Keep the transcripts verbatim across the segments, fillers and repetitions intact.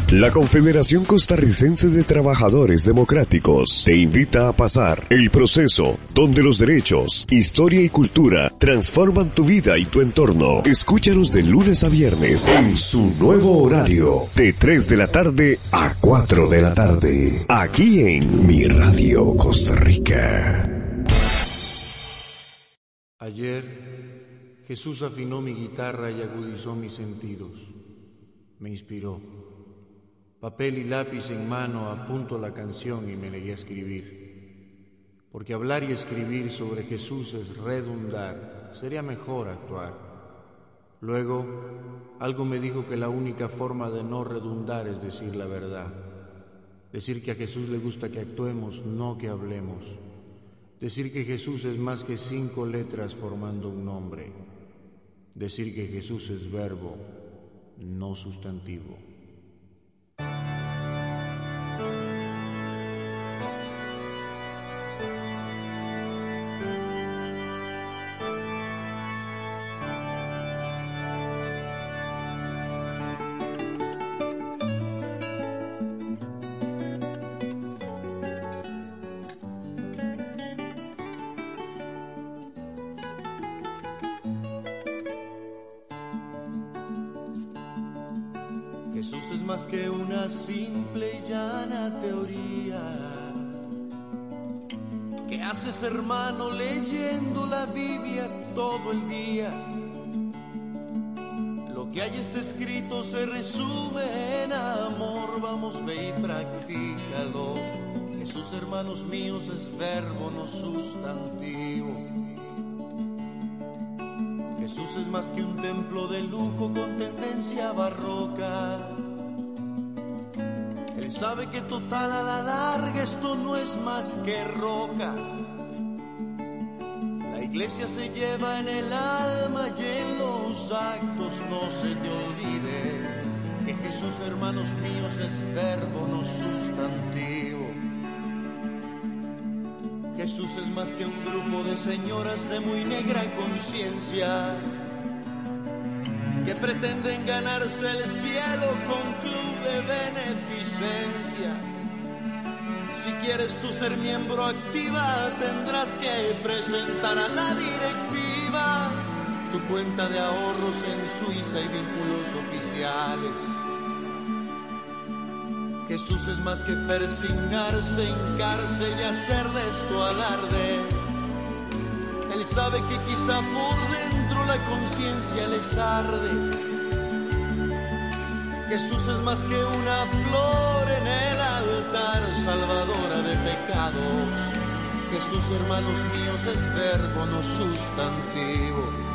La Confederación Costarricense de Trabajadores Democráticos te invita a pasar el proceso donde los derechos, historia y cultura transforman tu vida y tu entorno. Escúchanos de lunes a viernes en su nuevo horario, de tres de la tarde a cuatro de la tarde, aquí en Mi Radio Costa Rica. Ayer, Jesús afinó mi guitarra y agudizó mis sentidos. Me inspiró. Papel y lápiz en mano apunto la canción y me negué a escribir. Porque hablar y escribir sobre Jesús es redundar, sería mejor actuar. Luego, algo me dijo que la única forma de no redundar es decir la verdad. Decir que a Jesús le gusta que actuemos, no que hablemos. Decir que Jesús es más que cinco letras formando un nombre. Decir que Jesús es verbo, no sustantivo. Jesús es más que una simple y llana teoría que haces, hermano, leyendo la Biblia todo el día. Lo que hay está escrito se resume en amor, vamos, ve y practícalo. Jesús, hermanos míos, es verbo, no sustantivo. Jesús es más que un templo de lujo con tendencia barroca. Él sabe que total a la larga esto no es más que roca. La iglesia se lleva en el alma y en los actos, no se te olvide que Jesús, hermanos míos, es verbo, no sustantivo. Jesús es más que un grupo de señoras de muy negra conciencia que pretenden ganarse el cielo con club de beneficencia. Si quieres tú ser miembro activa, tendrás que presentar a la directiva tu cuenta de ahorros en Suiza y vínculos oficiales. Jesús es más que persignarse en cárcel y hacer de esto alarde. Él sabe que quizá por dentro la conciencia les arde. Jesús es más que una flor en el altar, salvadora de pecados. Jesús, hermanos míos, es verbo, no sustantivo.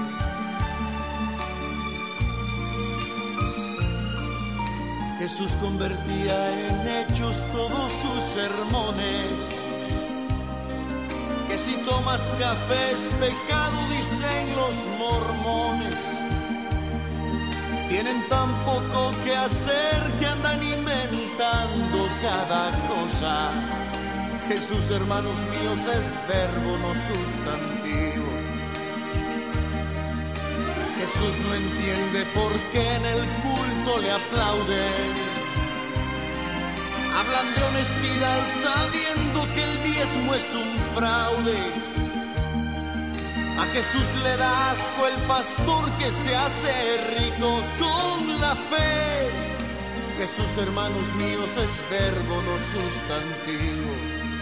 Jesús convertía en hechos todos sus sermones. Que si tomas café es pecado, dicen los mormones. Tienen tan poco que hacer que andan inventando cada cosa. Jesús, hermanos míos, es verbo, no sustantivo. Jesús no entiende por qué en el culto le aplauden. Hablan de honestidad sabiendo que el diezmo es un fraude. A Jesús le da asco el pastor que se hace rico con la fe. Jesús, hermanos míos, es verbo, no sustantivo.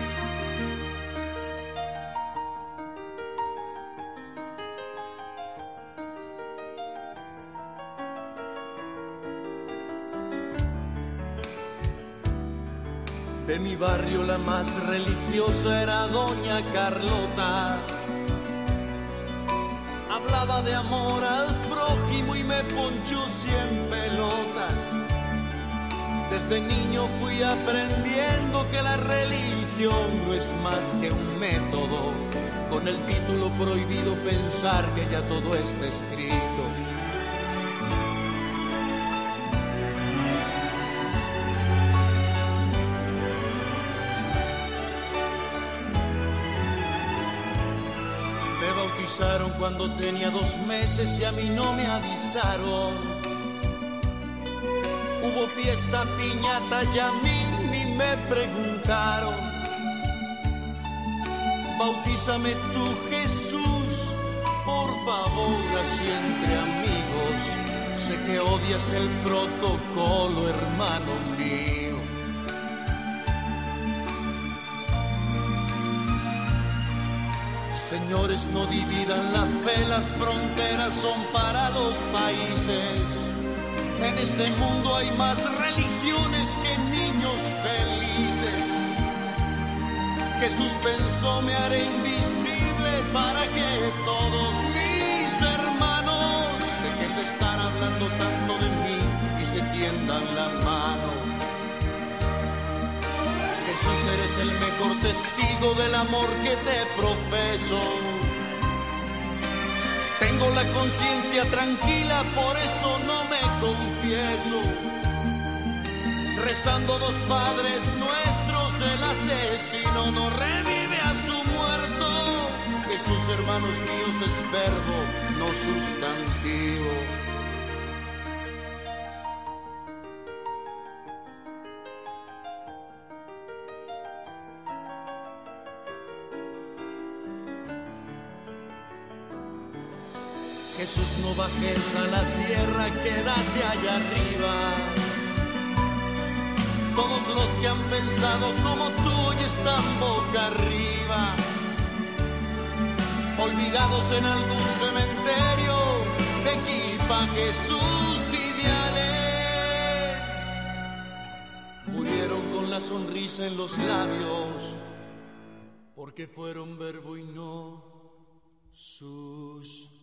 De mi barrio la más religiosa era doña Carlota. Hablaba de amor al prójimo y me ponchó cien pelotas. Desde niño fui aprendiendo que la religión no es más que un método, con el título prohibido pensar que ya todo está escrito. Cuando tenía dos meses y a mí no me avisaron. Hubo fiesta, piñata y a mí ni me preguntaron. Bautízame tú, Jesús, por favor, así entre amigos. Sé que odias el protocolo, hermano mío. Señores, no dividan la fe, las fronteras son para los países. En este mundo hay más religiones que niños felices. Jesús pensó, me haré invisible para que todos mis hermanos dejen de estar hablando tanto de mí y se tiendan la mano. Jesús, eres el mejor testigo del amor que te profeso. Tengo la conciencia tranquila, por eso no me confieso. Rezando dos padres nuestros, el asesino no revive a su muerto. Jesús, hermanos míos, es verbo, no sustantivo. Jesús, no bajes a la tierra, quédate allá arriba. Todos los que han pensado como tú hoy están boca arriba, olvidados en algún cementerio de equipajes sus ideales. Murieron con la sonrisa en los labios, porque fueron verbo y no sus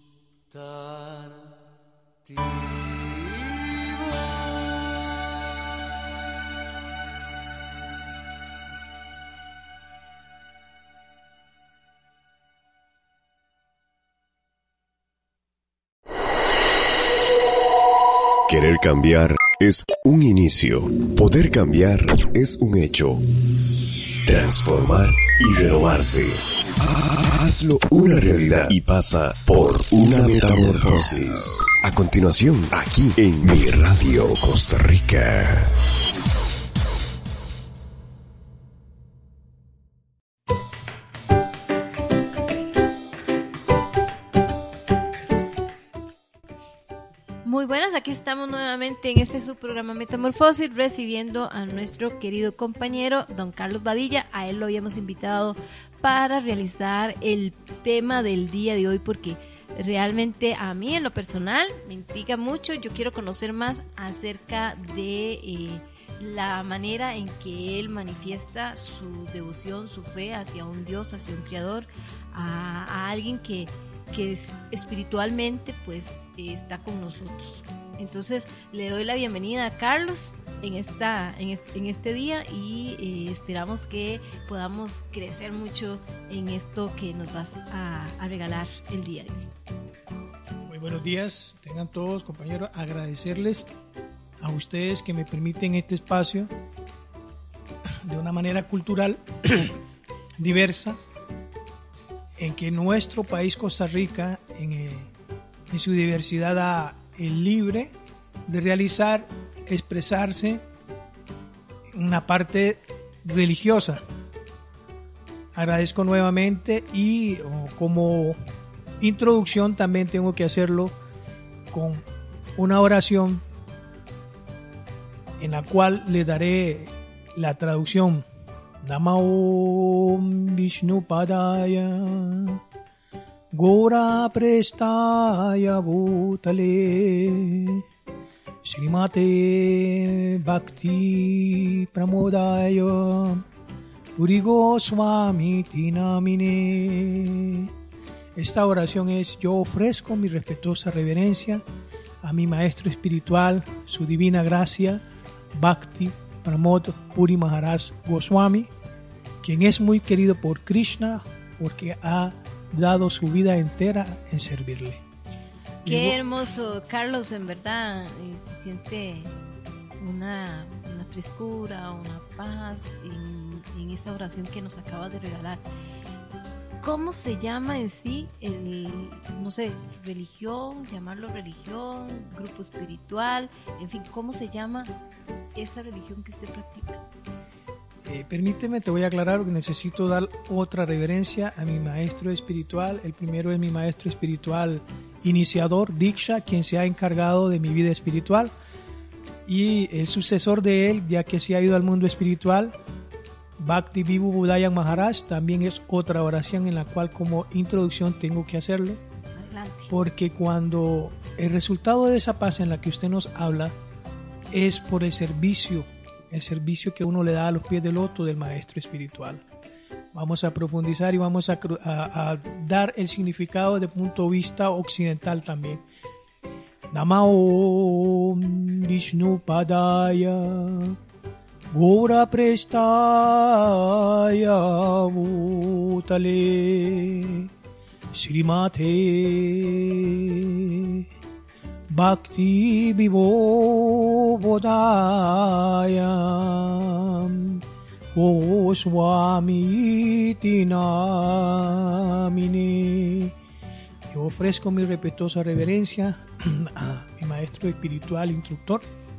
Querer cambiar es un inicio. Poder cambiar es un hecho. Transformar y renovarse. Hazlo una realidad y pasa por una metamorfosis. A continuación, aquí en Mi Radio Costa Rica. Muy buenas, aquí estamos nuevamente en este subprograma Metamorfosis, recibiendo a nuestro querido compañero don Carlos Badilla. A él lo habíamos invitado para realizar el tema del día de hoy, porque realmente a mí en lo personal me intriga mucho. Yo quiero conocer más acerca de eh, la manera en que él manifiesta su devoción, su fe hacia un Dios, hacia un Creador, a, a alguien que que es, espiritualmente pues eh, está con nosotros. Entonces le doy la bienvenida a Carlos en esta en, en este día y eh, esperamos que podamos crecer mucho en esto que nos vas a, a regalar el día de hoy. Muy buenos días, tengan todos, compañeros, agradecerles a ustedes que me permiten este espacio de una manera cultural diversa, en que nuestro país Costa Rica en, eh, en su diversidad da el libre de realizar, expresarse una parte religiosa. Agradezco nuevamente y oh, como introducción también tengo que hacerlo con una oración en la cual le daré la traducción. Namo Vishnu Padaya Gora Prestaya Bhutale Srimate Bhakti Pramodaya Puri Goswami Tinamine. Esta oración es: yo ofrezco mi respetuosa reverencia a mi maestro espiritual, su divina gracia, Bhakti Pramod Puri Maharaj Goswami, quien es muy querido por Krishna porque ha dado su vida entera en servirle. Qué y hermoso, Carlos, en verdad, se siente una, una frescura, una paz en, en esa oración que nos acabas de regalar. ¿cómo se llama en sí el, no sé, religión, llamarlo religión, grupo espiritual, en fin, cómo se llama esa religión que usted practica? Eh, permíteme, te voy a aclarar que necesito dar otra reverencia a mi maestro espiritual. El primero es mi maestro espiritual iniciador, Diksha, quien se ha encargado de mi vida espiritual, y el sucesor de él, ya que se ha ido al mundo espiritual, Bhakti Vibhu Budayan Maharaj, también es otra oración en la cual como introducción tengo que hacerlo. Adelante. Porque cuando el resultado de esa paz en la que usted nos habla es por el servicio, el servicio que uno le da a los pies del loto del maestro espiritual. Vamos a profundizar y vamos a, a, a dar el significado desde el punto de vista occidental también. Namo Vishnu Padaya Gora Prestaya Bhutale Srimate Bhakti Vivo Bodaya Goswami Tinamine. Yo ofrezco mi respetuosa reverencia a mi maestro espiritual instructor,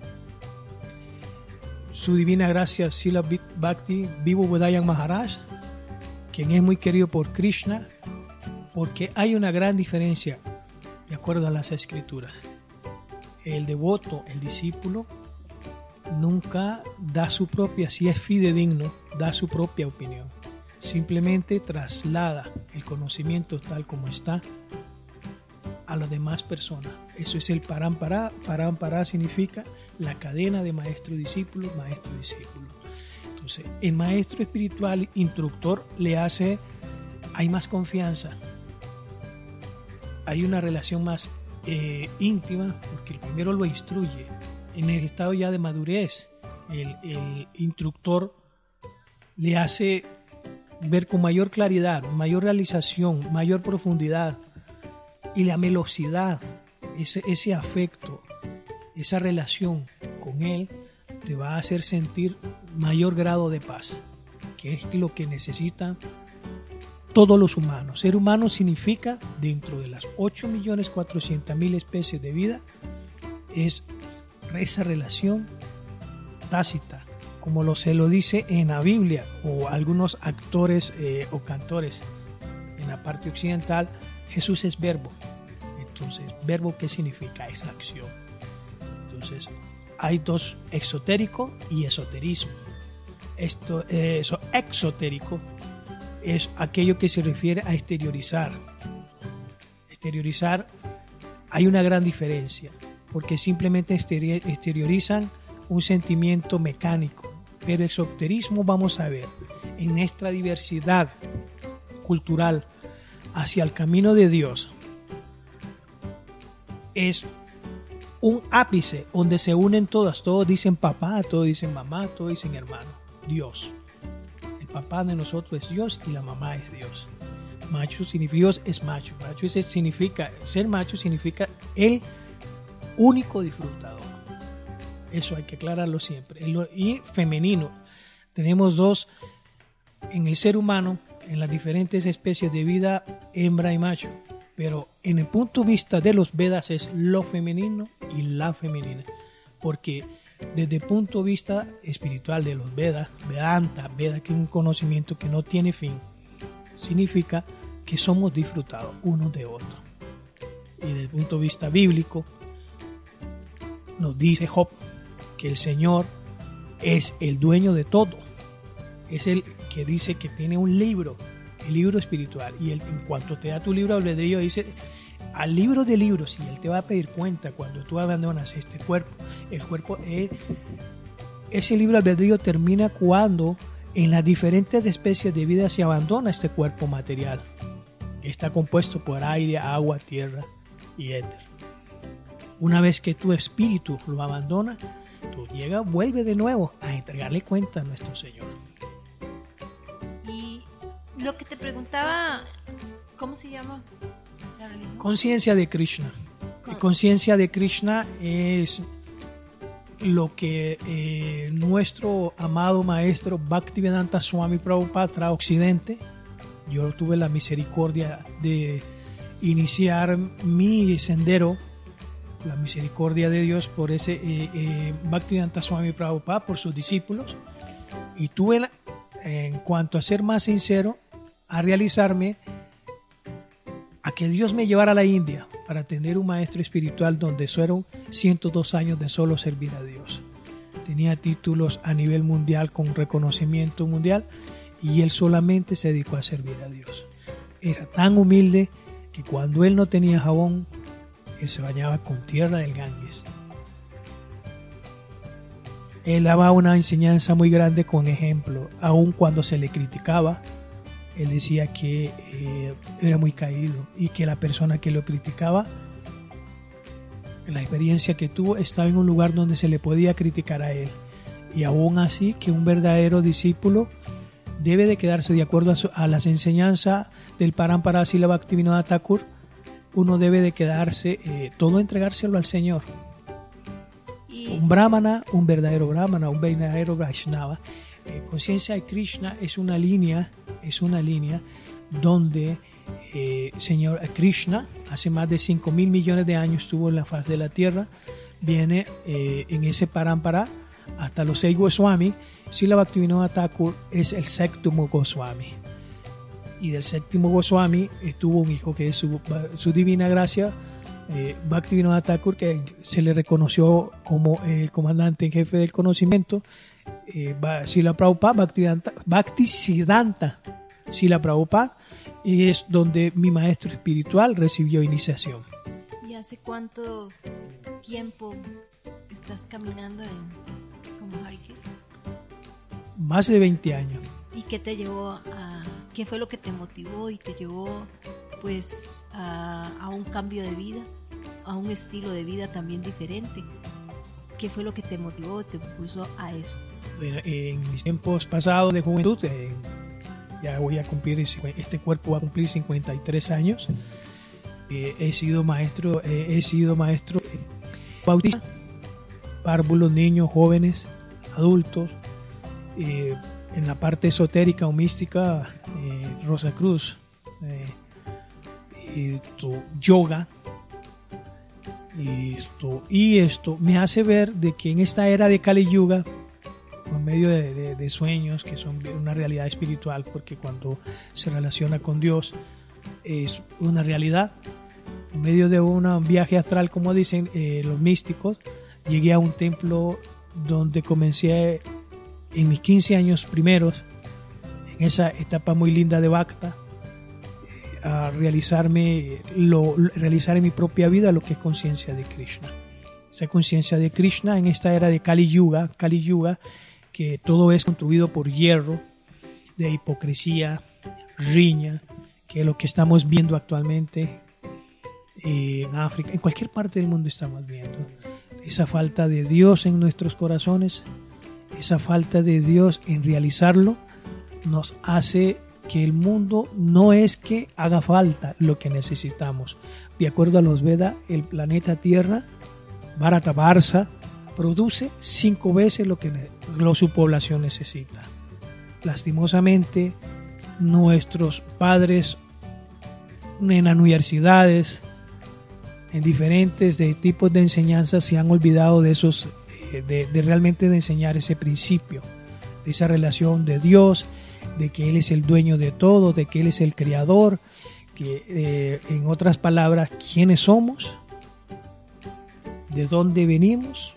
su divina gracia Srila Bhakti Vibhu Budayan Maharaj, quien es muy querido por Krishna, porque hay una gran diferencia de acuerdo a las escrituras. El devoto, el discípulo, nunca da su propia, si es fidedigno, da su propia opinión. Simplemente traslada el conocimiento tal como está a las demás personas. Eso es el parampara. Parampara significa la cadena de maestro-discípulo, maestro-discípulo. Entonces, el maestro espiritual instructor le hace, hay más confianza, hay una relación más eh, íntima, porque el primero lo instruye. En el estado ya de madurez, el, el instructor le hace ver con mayor claridad, mayor realización, mayor profundidad, y la velocidad, ese, ese afecto, esa relación con él te va a hacer sentir mayor grado de paz, que es lo que necesitan todos los humanos. Ser humano significa, dentro de las ocho millones cuatrocientas mil especies de vida, es esa relación tácita, como lo, se lo dice en la Biblia, o algunos actores eh, o cantores en la parte occidental. Jesús es verbo. Entonces, verbo, ¿qué significa? Es acción. Entonces, hay dos, exotérico y esoterismo. Esto, eh, eso exotérico es aquello que se refiere a exteriorizar. Exteriorizar, hay una gran diferencia, porque simplemente exteriorizan un sentimiento mecánico. Pero exoterismo, vamos a ver, en nuestra diversidad cultural hacia el camino de Dios, es un ápice donde se unen todas. Todos dicen papá, todos dicen mamá, todos dicen hermano. Dios. El papá de nosotros es Dios y la mamá es Dios. Macho significa, Dios es macho. Macho es, significa, ser macho significa el único disfrutador. Eso hay que aclararlo siempre. Y femenino. Tenemos dos en el ser humano, en las diferentes especies de vida, hembra y macho. Pero en el punto de vista de los Vedas es lo femenino y la femenina. Porque desde el punto de vista espiritual de los Vedas, Vedanta, Veda, que es un conocimiento que no tiene fin, significa que somos disfrutados unos de otros. Y desde el punto de vista bíblico, nos dice Job que el Señor es el dueño de todo. Es el que dice que tiene un libro, el libro espiritual, y él, en cuanto te da tu libro albedrío, dice al libro de libros, y él te va a pedir cuenta cuando tú abandonas este cuerpo. El cuerpo, eh, ese libro albedrío termina cuando en las diferentes especies de vida se abandona este cuerpo material, que está compuesto por aire, agua, tierra y éter. Una vez que tu espíritu lo abandona, tú llega, vuelve de nuevo a entregarle cuenta a nuestro Señor. Y lo que te preguntaba, ¿cómo se llama la religión? Conciencia de Krishna. ¿Cómo? Conciencia de Krishna es lo que eh, nuestro amado maestro Bhaktivedanta Swami Prabhupada trae a Occidente yo tuve la misericordia de iniciar mi sendero, la misericordia de Dios por ese eh, eh, Bhaktivedanta Swami Prabhupada, por sus discípulos, y tuve, la, en cuanto a ser más sincero, a realizarme a que Dios me llevara a la India para tener un maestro espiritual donde fueron ciento dos años de solo servir a Dios. Tenía títulos a nivel mundial con reconocimiento mundial y él solamente se dedicó a servir a Dios. Era tan humilde que cuando él no tenía jabón, él se bañaba con tierra del Ganges. Él daba una enseñanza muy grande con ejemplo, aun cuando se le criticaba. Él decía que eh, era muy caído y que la persona que lo criticaba, la experiencia que tuvo, estaba en un lugar donde se le podía criticar a él. Y aún así que un verdadero discípulo debe de quedarse de acuerdo a, su, a las enseñanzas del Parampara Srila Bhaktivinoda Thakur. Uno debe de quedarse, eh, todo entregárselo al Señor. Y... un brahmana, un verdadero brahmana, un verdadero Vaishnava. Eh, conciencia de Krishna es una línea, es una línea donde eh, Señor Krishna hace más de cinco mil millones de años estuvo en la faz de la tierra, viene eh, en ese parampara hasta los seis Goswami. Srila Bhaktivinoda Thakur es el séptimo Goswami, y del séptimo Goswami tuvo un hijo que es su, su divina gracia, eh, Bhaktivinoda Thakur, que se le reconoció como el comandante en jefe del conocimiento. Eh, Srila Prabhupada, Bhaktisiddhanta Srila Prabhupada, y es donde mi maestro espiritual recibió iniciación. ¿Y hace cuánto tiempo estás caminando en, como Hare Krishna? Más de veinte años. ¿Y qué te llevó a, qué fue lo que te motivó y te llevó pues a, a un cambio de vida, a un estilo de vida también diferente? ¿Qué fue lo que te motivó, te puso a eso? En mis tiempos pasados de juventud, eh, ya voy a cumplir, este cuerpo va a cumplir cincuenta y tres años. Eh, he sido maestro, eh, he sido maestro eh, bautista, párvulos, niños, jóvenes, adultos. Eh, en la parte esotérica o mística, eh, Rosa Cruz, eh, y tu yoga. Y esto, y esto me hace ver de que en esta era de Kali Yuga, por medio de, de, de sueños que son una realidad espiritual, porque cuando se relaciona con Dios es una realidad, en medio de una, un viaje astral, como dicen eh, los místicos, llegué a un templo donde comencé en mis quince años primeros, en esa etapa muy linda de Bhakta, a realizarme, lo, realizar en mi propia vida lo que es conciencia de Krishna. Esa conciencia de Krishna en esta era de Kali Yuga, Kali Yuga, que todo es construido por hierro, de hipocresía, riña, que es lo que estamos viendo actualmente en África, en cualquier parte del mundo estamos viendo. Esa falta de Dios en nuestros corazones, esa falta de Dios en realizarlo, nos hace que el mundo no es que haga falta lo que necesitamos. De acuerdo a los Vedas, el planeta Tierra, Bharata Varsa, produce cinco veces lo que lo, su población necesita. Lastimosamente, nuestros padres en las universidades, en diferentes de tipos de enseñanzas, se han olvidado de esos, de, de realmente de enseñar ese principio, de esa relación de Dios, de que Él es el dueño de todo, de que Él es el creador, que eh, en otras palabras, ¿quiénes somos? ¿De dónde venimos?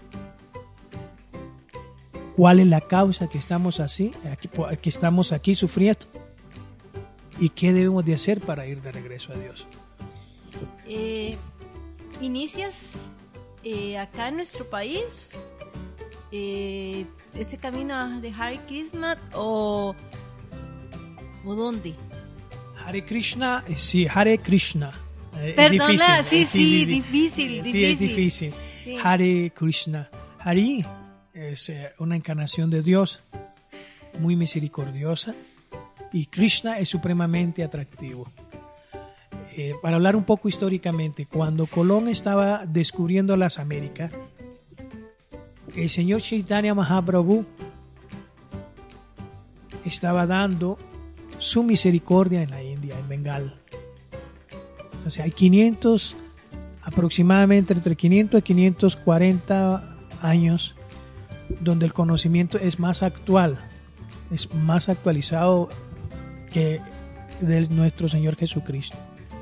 ¿Cuál es la causa que estamos así, aquí, que estamos aquí sufriendo? ¿Y qué debemos de hacer para ir de regreso a Dios? Eh, ¿Inicias eh, acá en nuestro país eh, ese camino de Hare Krishna o, o dónde? Hare Krishna, sí, Hare Krishna. Eh, Perdona, es sí, difícil, sí, es difícil, sí, difícil. es difícil. Sí. Hare Krishna. Hari es eh, una encarnación de Dios muy misericordiosa y Krishna es supremamente atractivo. Eh, para hablar un poco históricamente, cuando Colón estaba descubriendo las Américas, el señor Chaitanya Mahaprabhu estaba dando su misericordia en la India, en Bengal. Entonces hay quinientos, aproximadamente entre quinientos y quinientos cuarenta años, donde el conocimiento es más actual, es más actualizado que de nuestro Señor Jesucristo.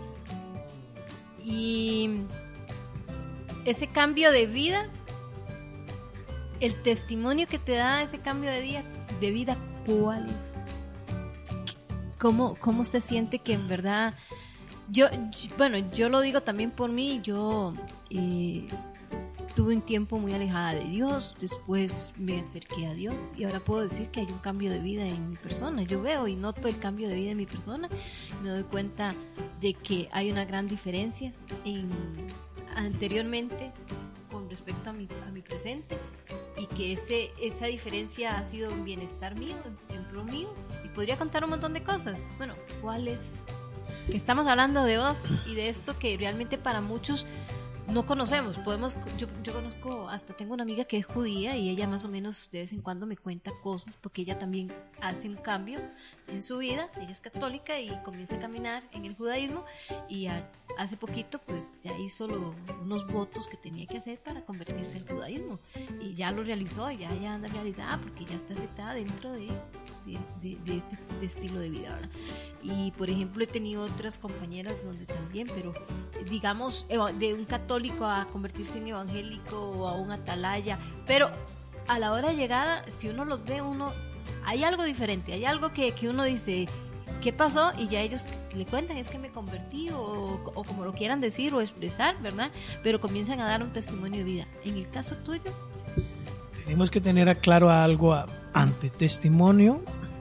Y ese cambio de vida, el testimonio que te da ese cambio de vida, de vida ¿cuál es? ¿Cómo, cómo usted siente que en verdad... Yo, yo bueno, yo lo digo también por mí, yo eh, tuve un tiempo muy alejada de Dios, después me acerqué a Dios y ahora puedo decir que hay un cambio de vida en mi persona. Yo veo y noto el cambio de vida en mi persona, me doy cuenta de que hay una gran diferencia en, anteriormente con respecto a mi, a mi presente, y que ese, esa diferencia ha sido un bienestar mío, en pro mío, y podría contar un montón de cosas. Bueno, ¿cuál es? Que estamos hablando de vos y de esto que realmente para muchos no conocemos. Podemos, yo, yo conozco, hasta tengo una amiga que es judía y ella más o menos de vez en cuando me cuenta cosas, porque ella también hace un cambio en su vida. Ella es católica y comienza a caminar en el judaísmo, y a, hace poquito pues ya hizo lo, unos votos que tenía que hacer para convertirse al judaísmo, y ya lo realizó, ya ya anda realizada porque ya está aceptada dentro de de, de, de, de estilo de vida, ¿verdad? Y por ejemplo he tenido otras compañeras donde también, pero digamos de un católico a convertirse en evangélico o a un atalaya, pero a la hora de llegada, si uno los ve, uno hay algo diferente, hay algo que, que uno dice, ¿qué pasó? Y ya ellos le cuentan, es que me convertí, o, o como lo quieran decir o expresar, ¿verdad? Pero comienzan a dar un testimonio de vida. En el caso tuyo, tenemos que tener claro algo antes. Testimonio,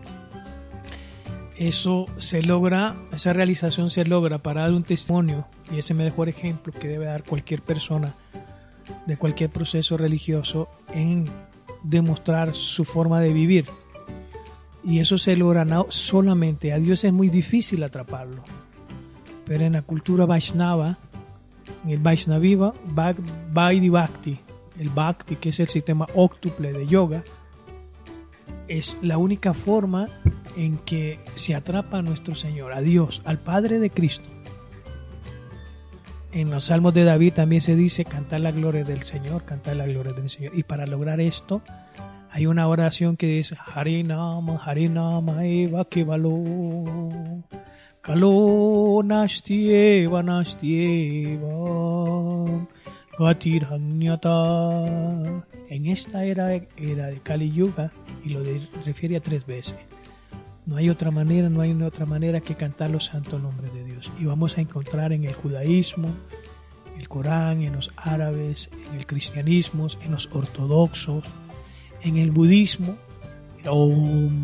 eso se logra, esa realización se logra para dar un testimonio, y ese es el mejor ejemplo que debe dar cualquier persona de cualquier proceso religioso en demostrar su forma de vivir. Y eso se logra no solamente, a Dios es muy difícil atraparlo, pero en la cultura Vaishnava, en el Vaishnaviva, Vaidhi Bhakti, el Bhakti, que es el sistema óctuple de yoga, es la única forma en que se atrapa a nuestro Señor, a Dios, al Padre de Cristo. En los Salmos de David también se dice cantar la gloria del Señor, cantar la gloria del Señor. Y para lograr esto, hay una oración que dice Harinama, Harinama eva kevalo, kalo nashtieva nashtieva, gatirhanyata. En esta era, era de Kali Yuga, y lo de, refiere a tres veces. No hay otra manera, no hay otra manera que cantar los santos nombres de Dios. Y vamos a encontrar en el judaísmo, en el Corán, en los árabes, en el cristianismo, en los ortodoxos, en el budismo, Om,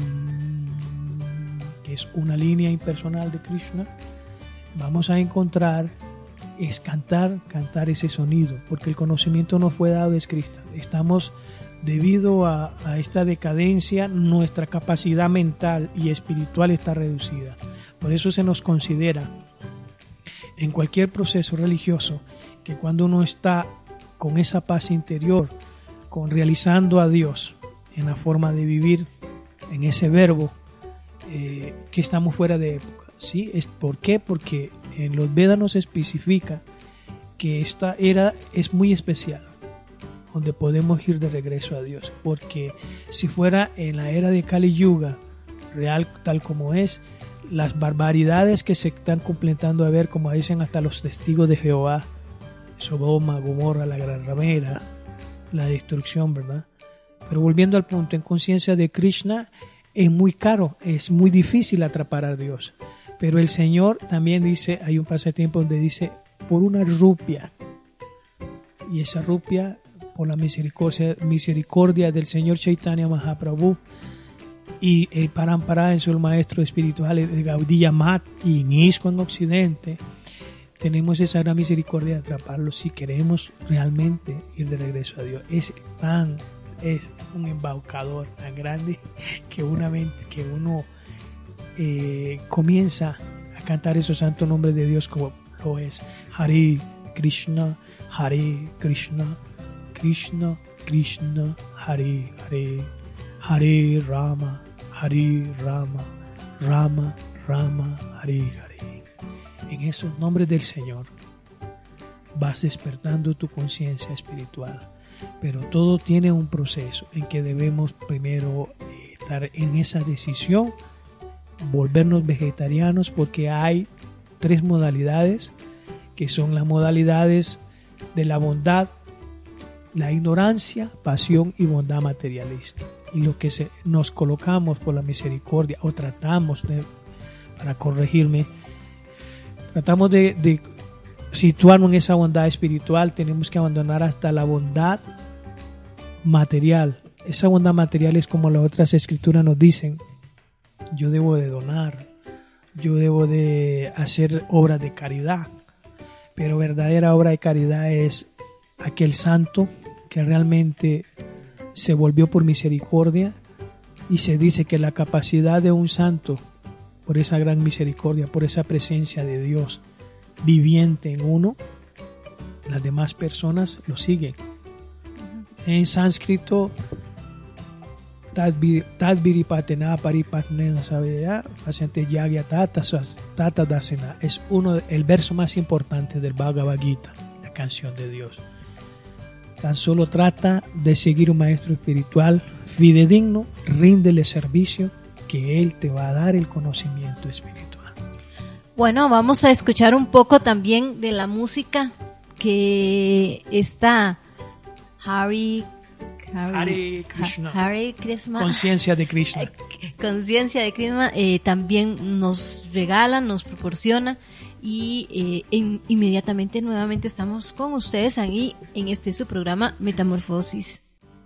que es una línea impersonal de Krishna. Vamos a encontrar, es cantar, cantar ese sonido, porque el conocimiento no fue dado es Cristo. Estamos, debido a, a esta decadencia, nuestra capacidad mental y espiritual está reducida. Por eso se nos considera en cualquier proceso religioso que cuando uno está con esa paz interior, con realizando a Dios en la forma de vivir, en ese verbo, eh, que estamos fuera de época. ¿Sí? Es, ¿por qué? Porque en los Vedas nos especifica que esta era es muy especial, donde podemos ir de regreso a Dios, porque si fuera en la era de Kali Yuga, real tal como es, las barbaridades que se están completando a ver, como dicen hasta los testigos de Jehová, Sodoma, Gomorra, la gran ramera, la destrucción, ¿verdad? Pero volviendo al punto, en conciencia de Krishna, es muy caro, es muy difícil atrapar a Dios. Pero el Señor también dice, hay un pasatiempo donde dice, por una rupia. Y esa rupia, por la misericordia, misericordia del Señor Chaitanya Mahaprabhu, y el Parampara en su maestro espiritual de Gaudiya Mat y Nisco en Occidente, tenemos esa gran misericordia de atraparlo si queremos realmente ir de regreso a Dios. Es tan, es un embaucador tan grande que, una, que uno eh, comienza a cantar esos santos nombres de Dios como lo es Hare Krishna, Hare Krishna, Krishna Krishna, Hare Hare, Hare Rama, Hare Rama, Rama, Rama, Hari, Hari. En esos nombres del Señor vas despertando tu conciencia espiritual. Pero todo tiene un proceso en que debemos primero eh, estar en esa decisión, volvernos vegetarianos, porque hay tres modalidades, que son las modalidades de la bondad, la ignorancia, pasión y bondad materialista. Y lo que se, nos colocamos por la misericordia, o tratamos de, para corregirme, tratamos de, de situarnos en esa bondad espiritual, tenemos que abandonar hasta la bondad material. Esa bondad material es como las otras escrituras nos dicen: yo debo de donar, yo debo de hacer obras de caridad. Pero verdadera obra de caridad es aquel santo que realmente se volvió por misericordia, y se dice que la capacidad de un santo, por esa gran misericordia, por esa presencia de Dios viviente en uno, las demás personas lo siguen. En sánscrito, Tadviripatena Paripatnena Sabeya Paciente Yagya Tata Tata Dasena es uno el verso más importante del Bhagavad Gita, la canción de Dios. Tan solo trata de seguir un maestro espiritual fidedigno, ríndele servicio, que él te va a dar el conocimiento espiritual. Bueno, vamos a escuchar un poco también de la música que está Hari Hare Krishna. Hare Krishna. Conciencia de Krishna. Eh, Conciencia de Krishna eh, también nos regala, nos proporciona, y eh, en, inmediatamente nuevamente estamos con ustedes aquí en este su programa Metamorfosis.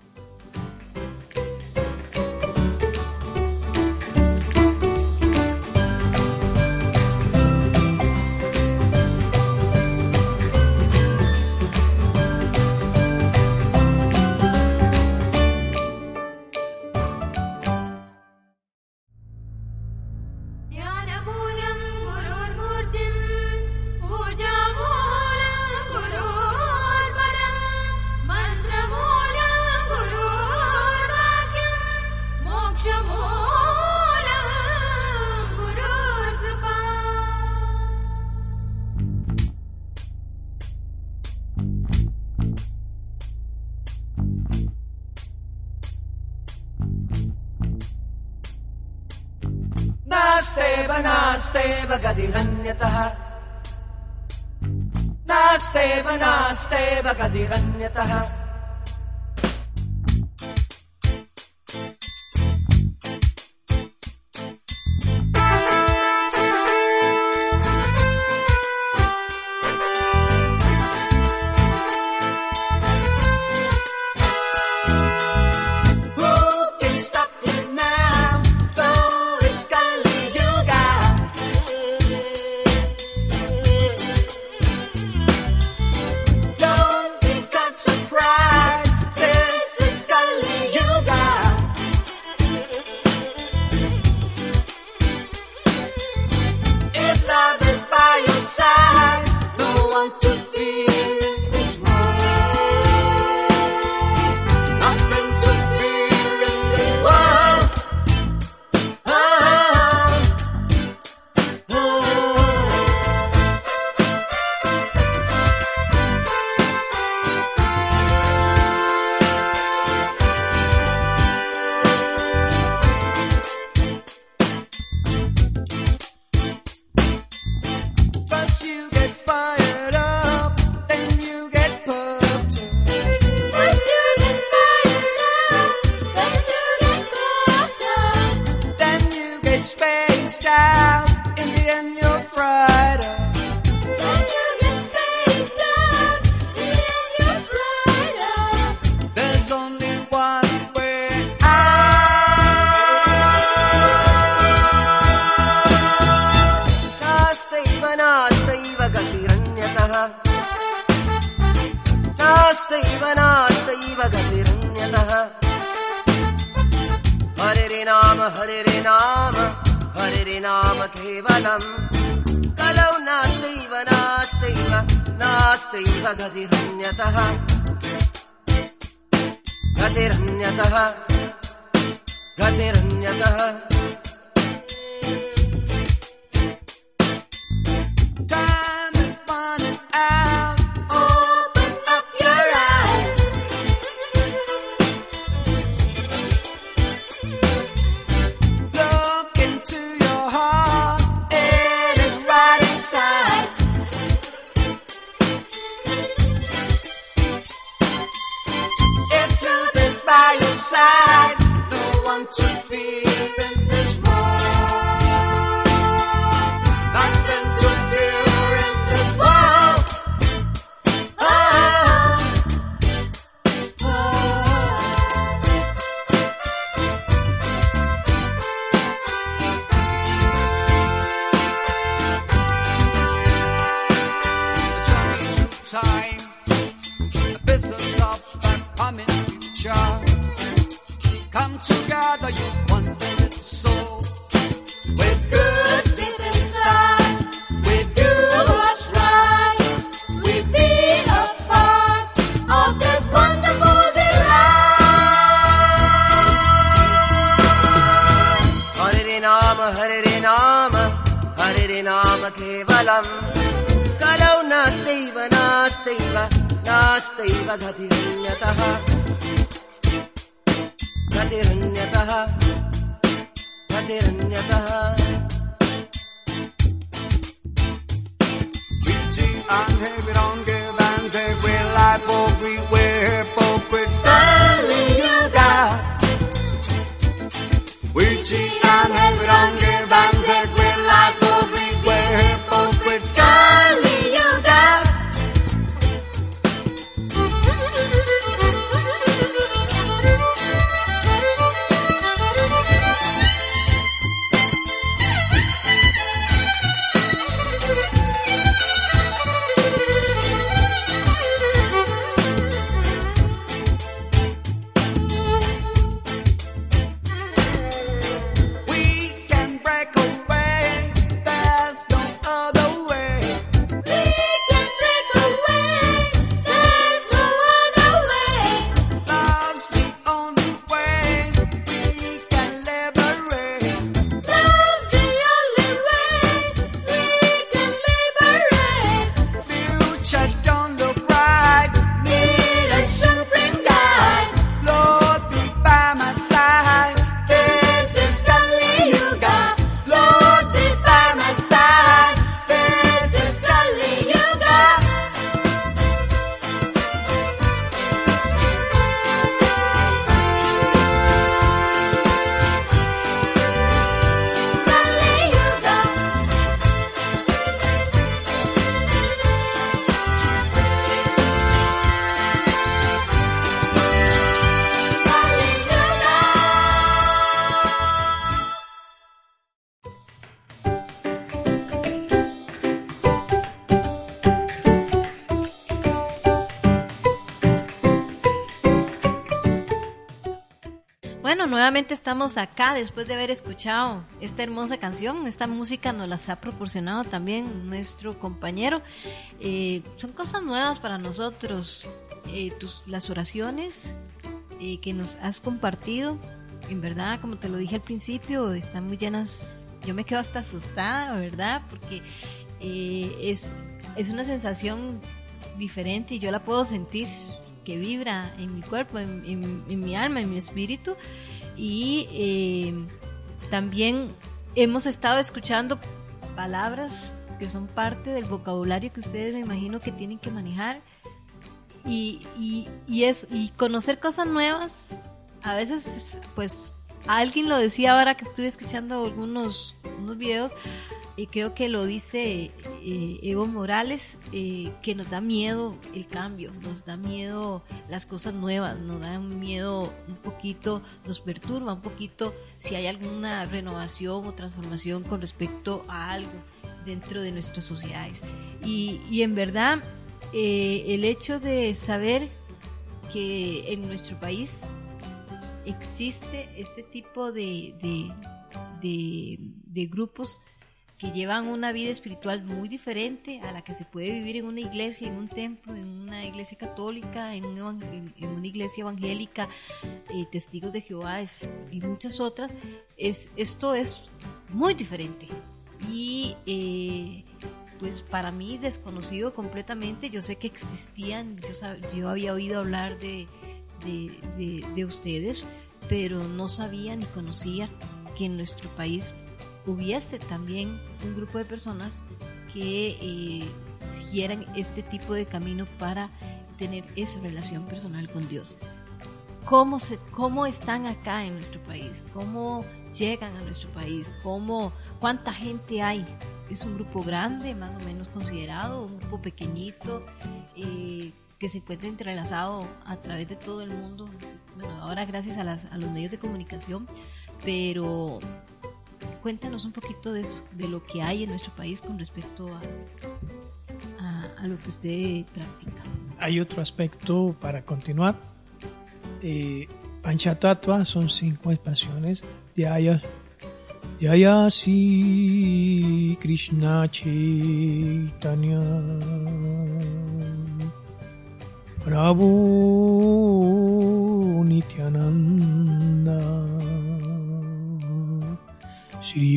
नास्तेव गतिरन्यतः नास्तेव नास्तेव गतिरन्यतः गतिरन्यतः गतिरन्यतः come together, you wondering soul. With good deep inside, we do what's right. We be a part of this wonderful delight. Hare Rama, Hare Rama, Hare Rama Kevalam. Kalau nastaiva, nastaiva, nastaiva ghatiranyataha. Ghatiranyataha, ghatiranyataha. Reaching on heavy on give and take real life for we wear hypocrites. Kali Yuga. Reaching on heavy on give and take real life for we wear hypocrites. Kali Yuga. Nuevamente estamos acá después de haber escuchado esta hermosa canción. Esta música nos las ha proporcionado también nuestro compañero. Eh, son cosas nuevas para nosotros. Eh, tus, las oraciones eh, que nos has compartido, en verdad, como te lo dije al principio, están muy llenas. Yo me quedo hasta asustada, ¿verdad? Porque eh, es, es una sensación diferente y yo la puedo sentir, que vibra en mi cuerpo, en, en, en mi alma, en mi espíritu. Y eh, también hemos estado escuchando palabras que son parte del vocabulario que ustedes me imagino que tienen que manejar y, y, y, es, y conocer cosas nuevas. A veces, pues, alguien lo decía ahora que estuve escuchando algunos unos videos, y creo que lo dice eh, Evo Morales, eh, que nos da miedo el cambio, nos da miedo las cosas nuevas, nos da miedo un poquito, nos perturba un poquito si hay alguna renovación o transformación con respecto a algo dentro de nuestras sociedades. Y, y en verdad, eh, el hecho de saber que en nuestro país existe este tipo de, de, de, de grupos que llevan una vida espiritual muy diferente a la que se puede vivir en una iglesia, en un templo, en una iglesia católica, en, un, en una iglesia evangélica, eh, Testigos de Jehová es, y muchas otras. Es, esto es muy diferente y eh, pues para mí desconocido completamente. Yo sé que existían, yo, sab, yo había oído hablar de, de, de, de ustedes, pero no sabía ni conocía que en nuestro país hubiese también un grupo de personas que eh, siguieran este tipo de camino para tener esa relación personal con Dios. ¿Cómo, se, cómo están acá en nuestro país? ¿Cómo llegan a nuestro país? ¿Cómo, ¿Cuánta gente hay? ¿Es un grupo grande, más o menos considerado? ¿Un grupo pequeñito eh, que se encuentra entrelazado a través de todo el mundo? Bueno, ahora gracias a, las, a los medios de comunicación, pero cuéntanos un poquito de eso, de lo que hay en nuestro país con respecto a, a, a lo que usted practica. Hay otro aspecto para continuar. Eh, Panchatattva son cinco expansiones. Jaya, Jaya Sri Krishna Chaitanya Prabhu Nityananda Shri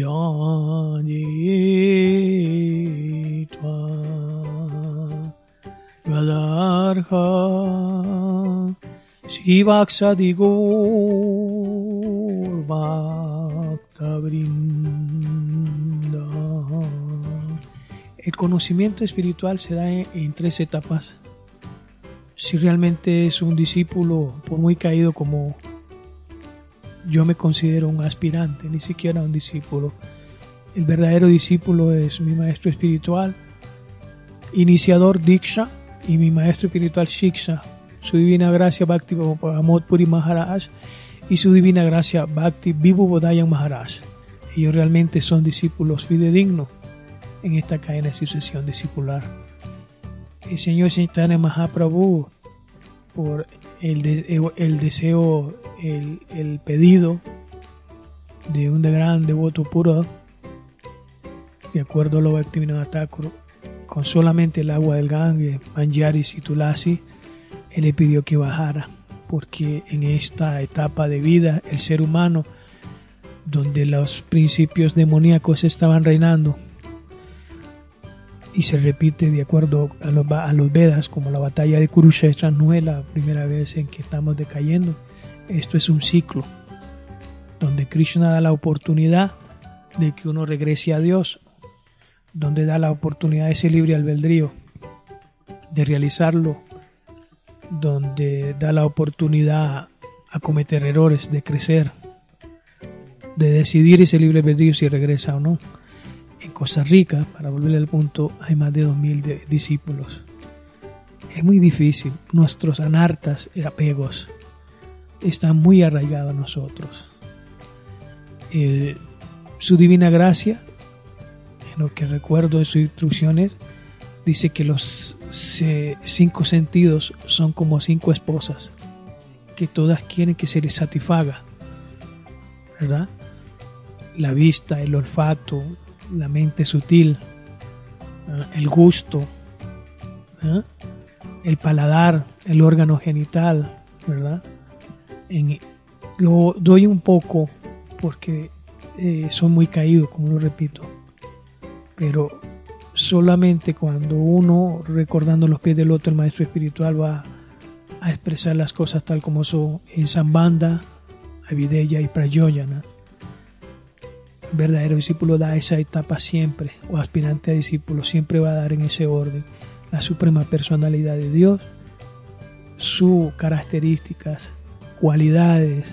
Advaita Gadarha Shri Vaksadi Gaur Bhakta Vrinda. El conocimiento espiritual se da en, en tres etapas. Si realmente es un discípulo, por muy caído como yo me considero un aspirante, ni siquiera un discípulo. El verdadero discípulo es mi maestro espiritual, iniciador Diksha, y mi maestro espiritual Shiksha, su divina gracia Bhakti Amod Puri Maharaj y su divina gracia Bhakti Vibhu Bodayan Maharaj. Ellos realmente son discípulos fidedignos en esta cadena de sucesión discipular. El Señor Chaitanya Mahaprabhu, por el, de, el deseo, el, el pedido de un gran devoto puro, de acuerdo a lo Bhaktivinoda Thakur, con solamente el agua del Ganges, Manjaris y Tulasi, él le pidió que bajara, porque en esta etapa de vida, el ser humano, donde los principios demoníacos estaban reinando, y se repite de acuerdo a los, a los Vedas, como la batalla de Kurukshetra no es la primera vez en que estamos decayendo. Esto es un ciclo, donde Krishna da la oportunidad de que uno regrese a Dios, donde da la oportunidad de ese libre albedrío, de realizarlo, donde da la oportunidad a cometer errores, de crecer, de decidir ese libre albedrío si regresa o no. En Costa Rica, para volver al punto, hay más de dos mil de discípulos. Es muy difícil. Nuestros anartas y apegos están muy arraigados a nosotros. Eh, su divina gracia, en lo que recuerdo de sus instrucciones, dice que los se, cinco sentidos son como cinco esposas, que todas quieren que se les satisfaga, ¿verdad? La vista, el olfato, la mente sutil, ¿eh? El gusto, ¿eh? El paladar, el órgano genital, ¿verdad? En, lo doy un poco porque eh, soy muy caído, como lo repito, pero solamente cuando uno, recordando los pies del otro, el maestro espiritual va a expresar las cosas tal como son en Sambandha, Avideya y Prayoyana. El verdadero discípulo da esa etapa siempre, o aspirante a discípulo siempre va a dar en ese orden la suprema personalidad de Dios, sus características, cualidades,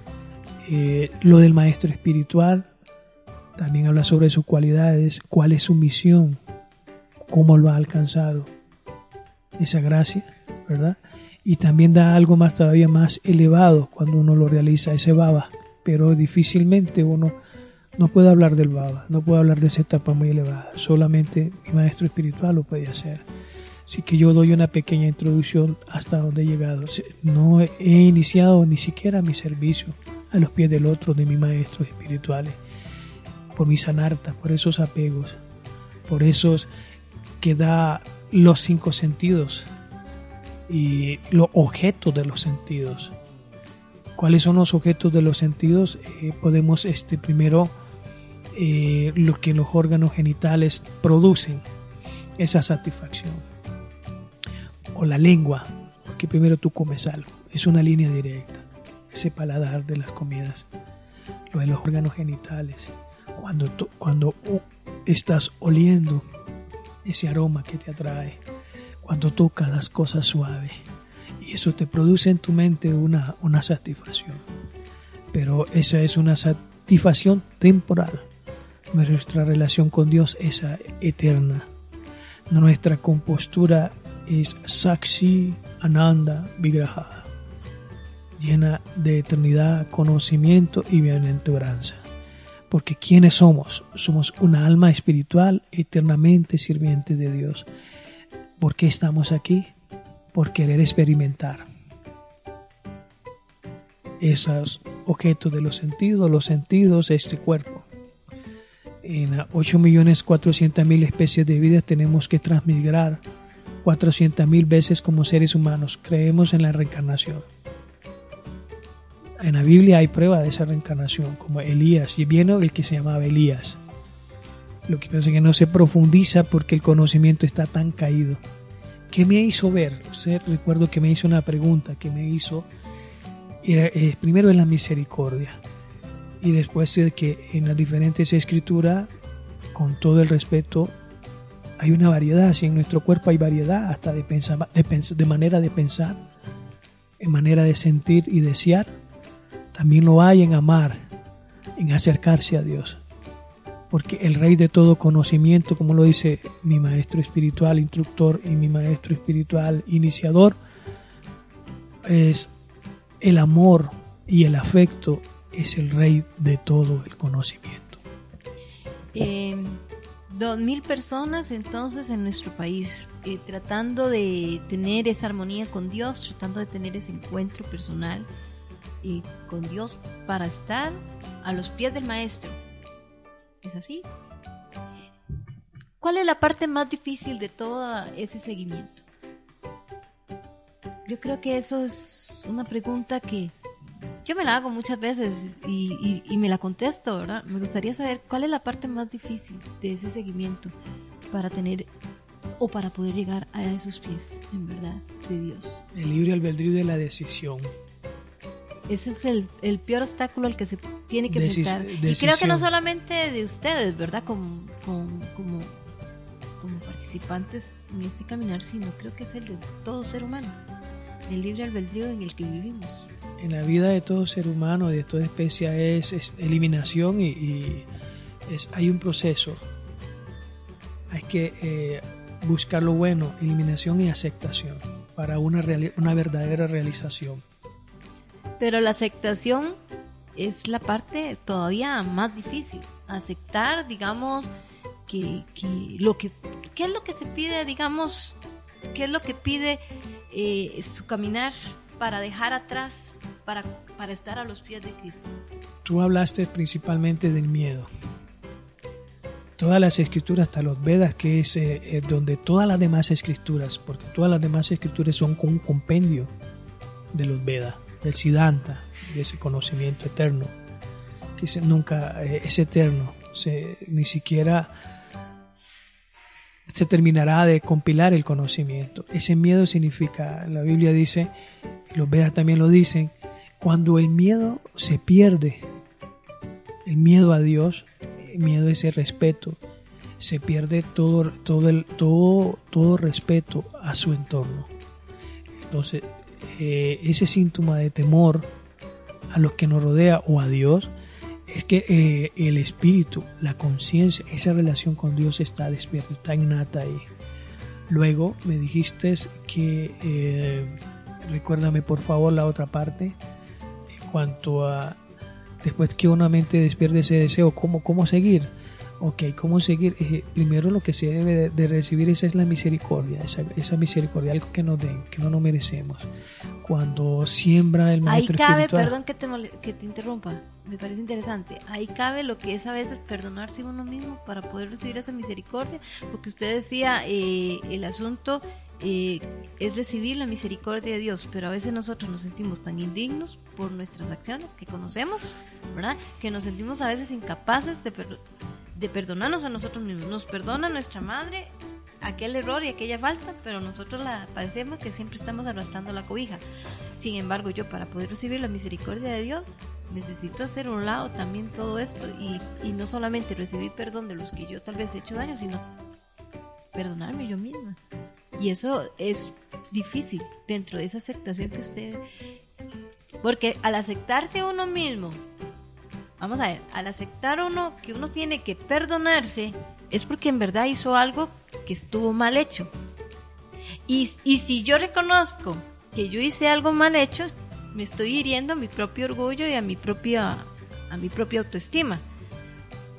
eh, lo del maestro espiritual. También habla sobre sus cualidades, cuál es su misión, cómo lo ha alcanzado, esa gracia, ¿verdad? Y también da algo más todavía más elevado cuando uno lo realiza, ese baba, pero difícilmente uno no puede hablar del baba, no puede hablar de esa etapa muy elevada, solamente mi maestro espiritual lo puede hacer. Así que yo doy una pequeña introducción hasta donde he llegado. No he iniciado ni siquiera mi servicio a los pies del otro de mis maestros espirituales, por mis anartas, por esos apegos, por esos que da los cinco sentidos y los objetos de los sentidos. ¿Cuáles son los objetos de los sentidos? Eh, podemos este primero eh, lo que los órganos genitales producen, esa satisfacción, o la lengua, porque primero tú comes algo, es una línea directa, ese paladar de las comidas, lo de los órganos genitales. Cuando, tú, cuando uh, estás oliendo ese aroma que te atrae, cuando tocas las cosas suaves, y eso te produce en tu mente una, una satisfacción, pero esa es una satisfacción temporal. Nuestra relación con Dios es eterna. Nuestra compostura es Sakshi Ananda Vigraha, llena de eternidad, conocimiento y bienaventuranza. Porque ¿quiénes somos? Somos una alma espiritual eternamente sirviente de Dios. ¿Por qué estamos aquí? Por querer experimentar esos objetos de los sentidos, los sentidos de este cuerpo. En ocho millones cuatrocientas mil especies de vida tenemos que transmigrar cuatrocientas mil veces como seres humanos. Creemos en la reencarnación. En la Biblia hay prueba de esa reencarnación, como Elías, y viene el que se llamaba Elías. Lo que pasa es que no se profundiza porque el conocimiento está tan caído. ¿Qué me hizo ver? Usted, recuerdo que me hizo una pregunta que me hizo, era, eh, primero en la misericordia, y después de que en las diferentes escrituras, con todo el respeto, hay una variedad. Si en nuestro cuerpo hay variedad, hasta de, pensar, de, pens- de manera de pensar, en manera de sentir y desear, también lo hay en amar, en acercarse a Dios. Porque el Rey de todo conocimiento, como lo dice mi maestro espiritual instructor y mi maestro espiritual iniciador, es el amor y el afecto, es el Rey de todo el conocimiento. Eh, dos mil personas entonces en nuestro país, eh, tratando de tener esa armonía con Dios, tratando de tener ese encuentro personal y con Dios para estar a los pies del Maestro. ¿Es así? ¿Cuál es la parte más difícil de todo ese seguimiento? Yo creo que eso es una pregunta que yo me la hago muchas veces y, y, y me la contesto, ¿verdad? Me gustaría saber cuál es la parte más difícil de ese seguimiento para tener o para poder llegar a esos pies, en verdad, de Dios. El libre albedrío de la decisión. Ese es el, el peor obstáculo al que se tiene que Decis- enfrentar. Y decisión. creo que no solamente de ustedes, ¿verdad? Como, como, como, como participantes en este caminar, sino creo que es el de todo ser humano. El libre albedrío en el que vivimos. En la vida de todo ser humano, de toda especie, es, es eliminación y, y es, hay un proceso. Hay que eh, buscar lo bueno, eliminación y aceptación para una, reali- una verdadera realización. Pero la aceptación es la parte todavía más difícil. Aceptar, digamos, que, que lo que, ¿qué es lo que se pide, digamos, qué es lo que pide eh, su caminar para dejar atrás, para, para estar a los pies de Cristo? Tú hablaste principalmente del miedo. Todas las escrituras, hasta los Vedas, que es eh, eh, donde todas las demás escrituras, porque todas las demás escrituras son como un compendio de los Vedas, del Siddhanta, de ese conocimiento eterno, que se, nunca eh, es eterno, se, ni siquiera se terminará de compilar el conocimiento. Ese miedo significa, la Biblia dice, los Vedas también lo dicen, cuando el miedo se pierde, el miedo a Dios, el miedo a ese respeto, se pierde todo, todo, el, todo, todo respeto a su entorno. Entonces, eh, ese síntoma de temor a lo que nos rodea o a Dios, es que eh, el espíritu, la conciencia, esa relación con Dios está despierta, está innata ahí. Luego me dijiste que, eh, recuérdame por favor la otra parte, en cuanto a, después que una mente despierte ese deseo, ¿cómo, cómo seguir? Ok, ¿cómo seguir? Eh, primero lo que se debe de, de recibir esa es la misericordia, esa, esa misericordia, algo que nos den, que no nos merecemos. Cuando siembra el maestro ahí cabe, espiritual, perdón que te, mole- que te interrumpa, me parece interesante, ahí cabe lo que es a veces perdonarse a uno mismo para poder recibir esa misericordia, porque usted decía, eh, el asunto eh, es recibir la misericordia de Dios, pero a veces nosotros nos sentimos tan indignos por nuestras acciones que conocemos, ¿verdad? Que nos sentimos a veces incapaces de, per- de perdonarnos a nosotros mismos. Nos perdona nuestra madre aquel error y aquella falta, pero nosotros la padecemos, que siempre estamos arrastrando la cobija. Sin embargo, yo para poder recibir la misericordia de Dios necesito hacer a un lado también todo esto y, y no solamente recibir perdón de los que yo tal vez he hecho daño, sino perdonarme yo misma. Y eso es difícil dentro de esa aceptación que usted... Porque al aceptarse a uno mismo, vamos a ver, al aceptar uno que uno tiene que perdonarse, es porque en verdad hizo algo que estuvo mal hecho. Y, y si yo reconozco que yo hice algo mal hecho, me estoy hiriendo a mi propio orgullo y a mi propia, a mi propia autoestima.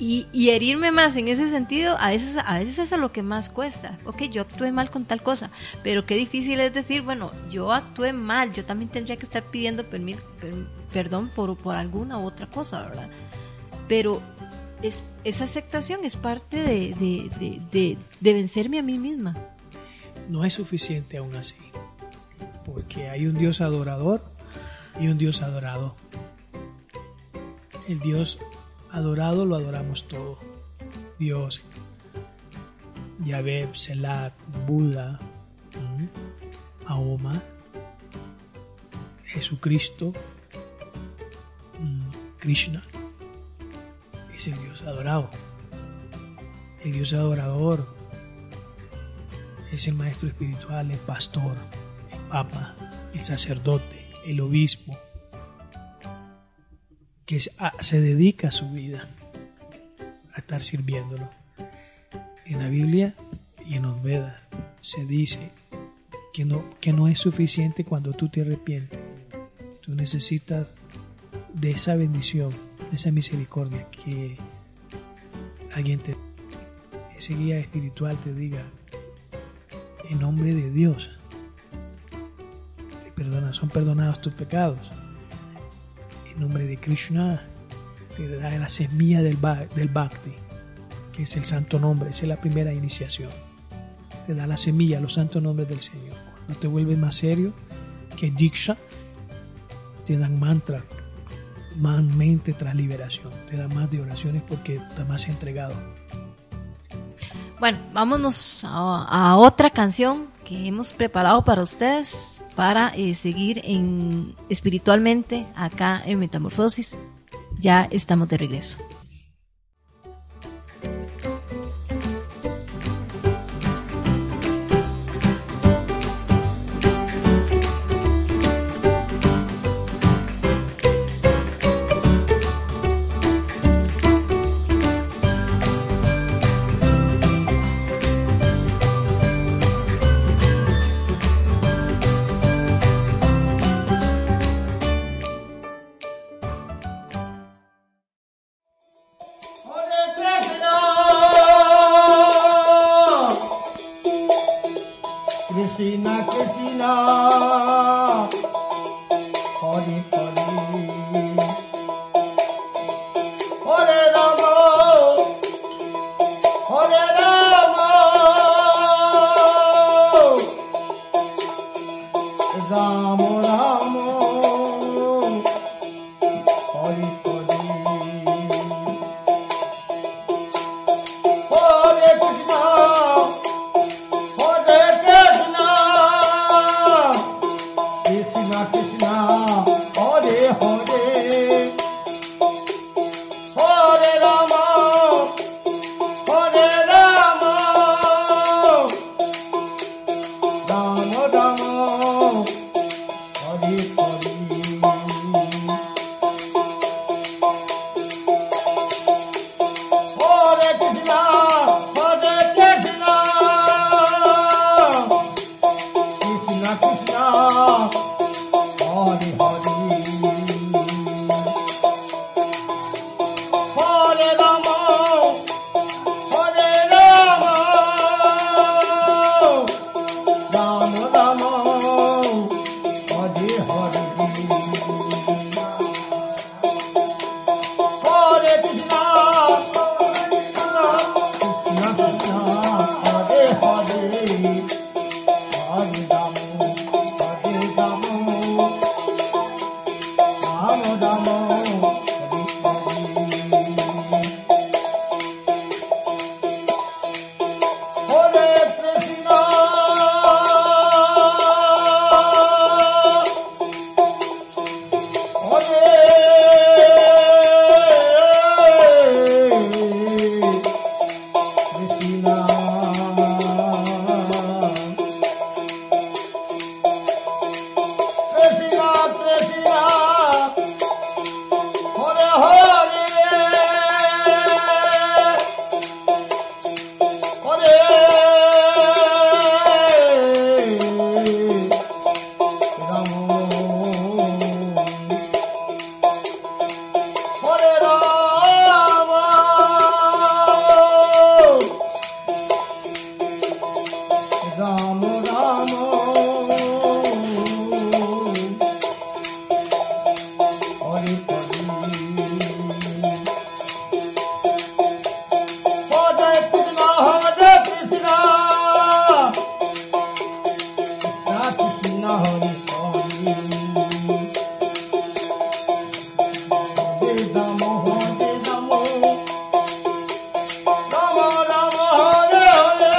y, y herirme más en ese sentido, a veces, a veces eso es lo que más cuesta. Ok, yo actué mal con tal cosa, pero qué difícil es decir, bueno, yo actué mal, yo también tendría que estar pidiendo permi- per- perdón por, por alguna u otra cosa, ¿verdad? Pero es, esa aceptación es parte de, de, de, de, de vencerme a mí misma. No es suficiente aún así, porque hay un Dios adorador y un Dios adorado. El Dios adorado lo adoramos todo. Dios, Yahvé, Selat, Buda, ¿m? Mahoma, Jesucristo, ¿m? Krishna. Es el Dios adorado. El Dios adorador es el maestro espiritual, el pastor, el papa, el sacerdote, el obispo, que se dedica su vida a estar sirviéndolo. En la Biblia y en los Vedas se dice que no, que no es suficiente cuando tú te arrepientes. Tú necesitas de esa bendición, de esa misericordia, que alguien te, ese guía espiritual te diga, en nombre de Dios, te perdona, son perdonados tus pecados. En nombre de Krishna, te da la semilla del, del Bhakti, que es el santo nombre, esa es la primera iniciación. Te da la semilla, los santos nombres del Señor. Cuando te vuelves más serio, que Diksha, te dan mantra, más mente tras liberación, te dan más de oraciones porque estás más entregado. Bueno, vámonos a, a otra canción que hemos preparado para ustedes para eh, seguir en espiritualmente acá en Metamorfosis. Ya estamos de regreso. Krishna Krishna Hare Hare Hare Rama Hare Rama Rama Rama Hare Hare Hare Krishna Krishna Krishna Hare Hare Hare Rama Hare Rama Rama Rama Hare Hare Rama Hare Rama Rama Rama Hare Hare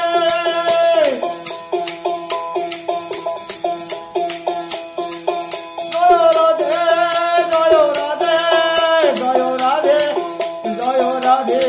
Jaya Radhe Jaya Radhe Jaya Radhe Jaya Radhe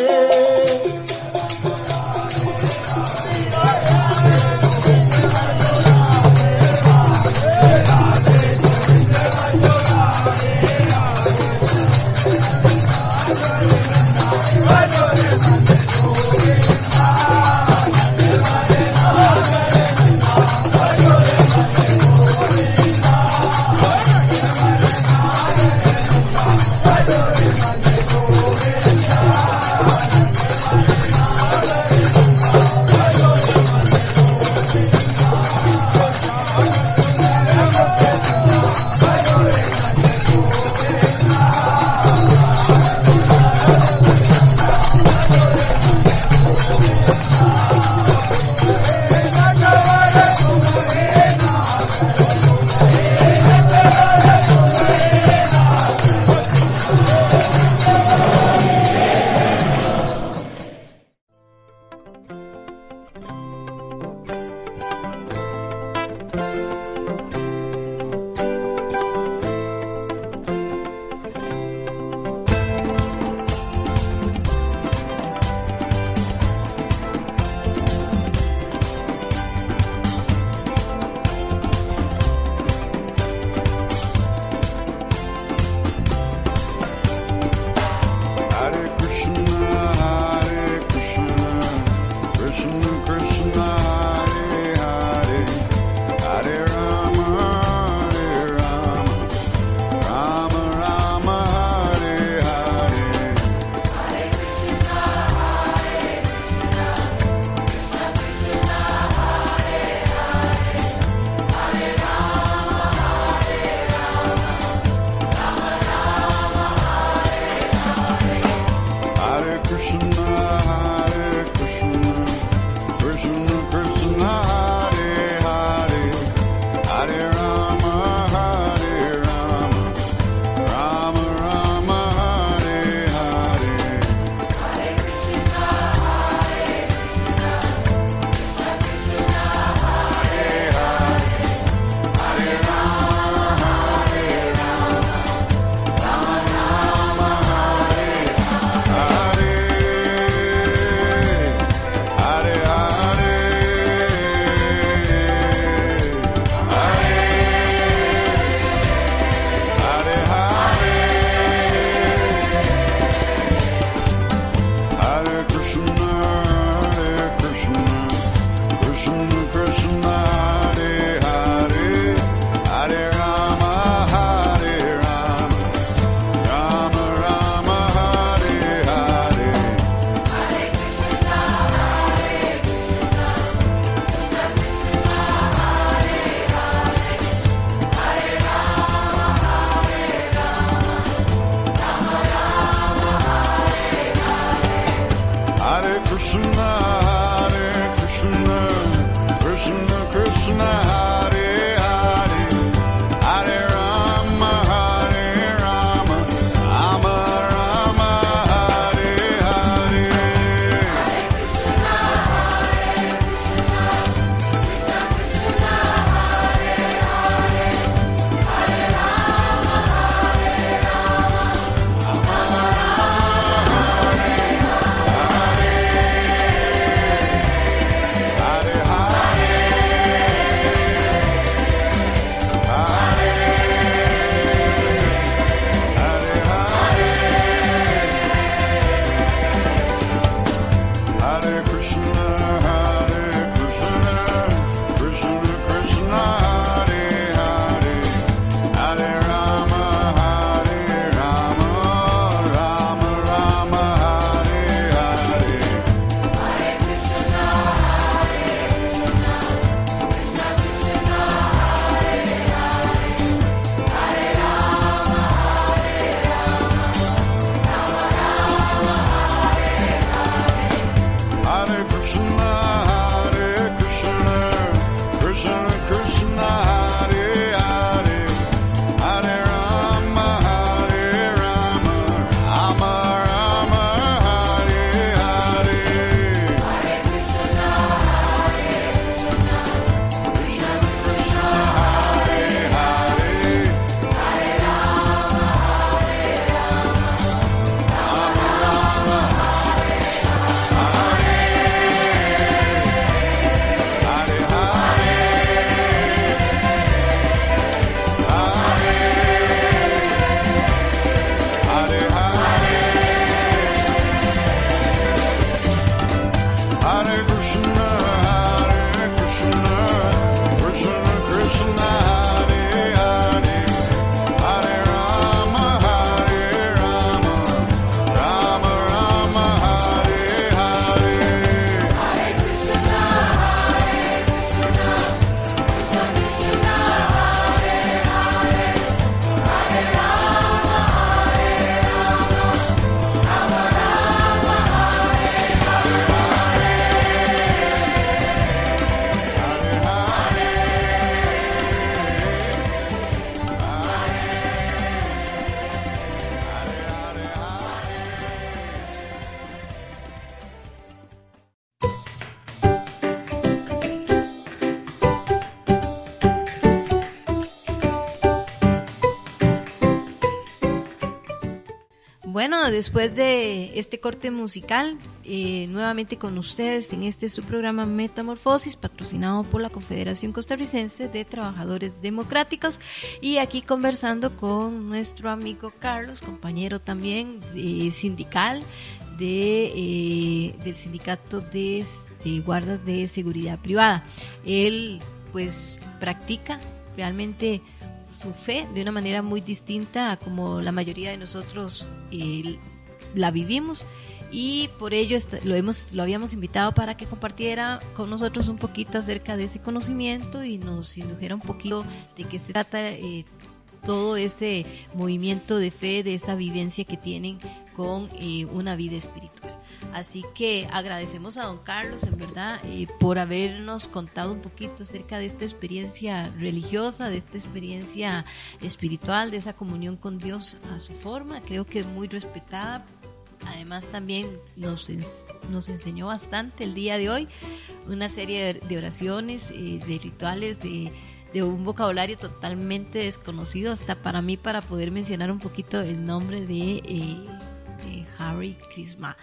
Bueno, después de este corte musical, eh, nuevamente con ustedes en este su programa Metamorfosis, patrocinado por la Confederación Costarricense de Trabajadores Democráticos, y aquí conversando con nuestro amigo Carlos, compañero también eh, sindical de eh, del sindicato de, de guardas de seguridad privada. Él pues practica realmente su fe de una manera muy distinta a como la mayoría de nosotros eh, la vivimos, y por ello est- lo hemos lo habíamos invitado para que compartiera con nosotros un poquito acerca de ese conocimiento y nos indujera un poquito de qué se trata eh, todo ese movimiento de fe, de esa vivencia que tienen con eh, una vida espiritual. Así que agradecemos a don Carlos, en verdad, eh, por habernos contado un poquito acerca de esta experiencia religiosa, de esta experiencia espiritual, de esa comunión con Dios a su forma, creo que muy respetada. Además también nos, ens- nos enseñó bastante el día de hoy, una serie de, de oraciones, eh, de rituales, de, de un vocabulario totalmente desconocido, hasta para mí, para poder mencionar un poquito el nombre de... Eh, Eh, Harry Krishna.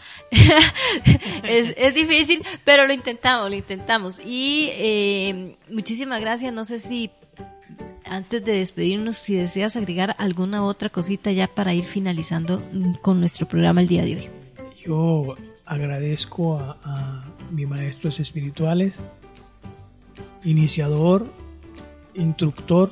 es, es difícil, pero lo intentamos, lo intentamos. Y eh, muchísimas gracias. No sé si antes de despedirnos, si deseas agregar alguna otra cosita ya para ir finalizando con nuestro programa el día de hoy. Yo agradezco a, a mis maestros espirituales, iniciador, instructor,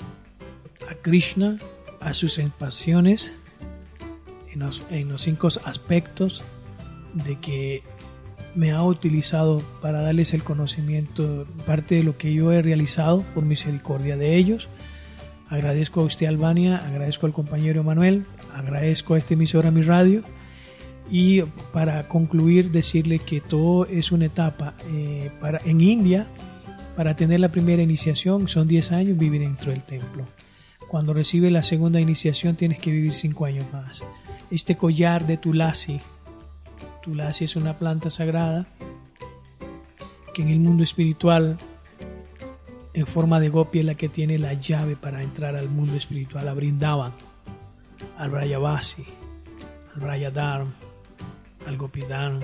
a Krishna, a sus pasiones, en los, en los cinco aspectos de que me ha utilizado para darles el conocimiento, parte de lo que yo he realizado por misericordia de ellos. Agradezco a usted, Albania, agradezco al compañero Manuel, agradezco a esta emisora, mi radio, y para concluir decirle que todo es una etapa. Eh, para, en India, para tener la primera iniciación son diez años vivir dentro del templo. Cuando recibes la segunda iniciación tienes que vivir cinco años más. Este collar de Tulasi, Tulasi es una planta sagrada que en el mundo espiritual, en forma de gopi, es la que tiene la llave para entrar al mundo espiritual, a Brindavan, al Brayavasi, al Brayadharm, al Gopidharm,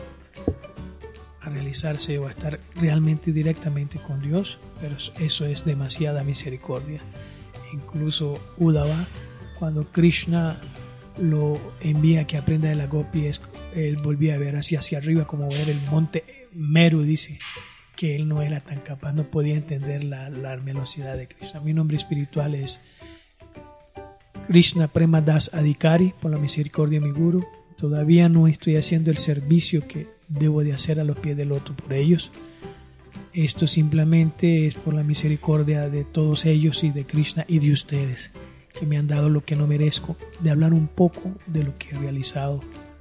a realizarse o a estar realmente directamente con Dios, pero eso es demasiada misericordia. Incluso Uddhava, cuando Krishna lo envía que aprenda de la gopi, él volvía a ver hacia, hacia arriba, como ver el monte Meru, dice que él no era tan capaz, no podía entender la, la velocidad de Krishna. Mi nombre espiritual es Krishna Prema Das Adhikari, por la misericordia de mi guru. Todavía no estoy haciendo el servicio que debo de hacer a los pies del loto por ellos. Esto simplemente es por la misericordia de todos ellos y de Krishna y de ustedes, que me han dado lo que no merezco, de hablar un poco de lo que he realizado.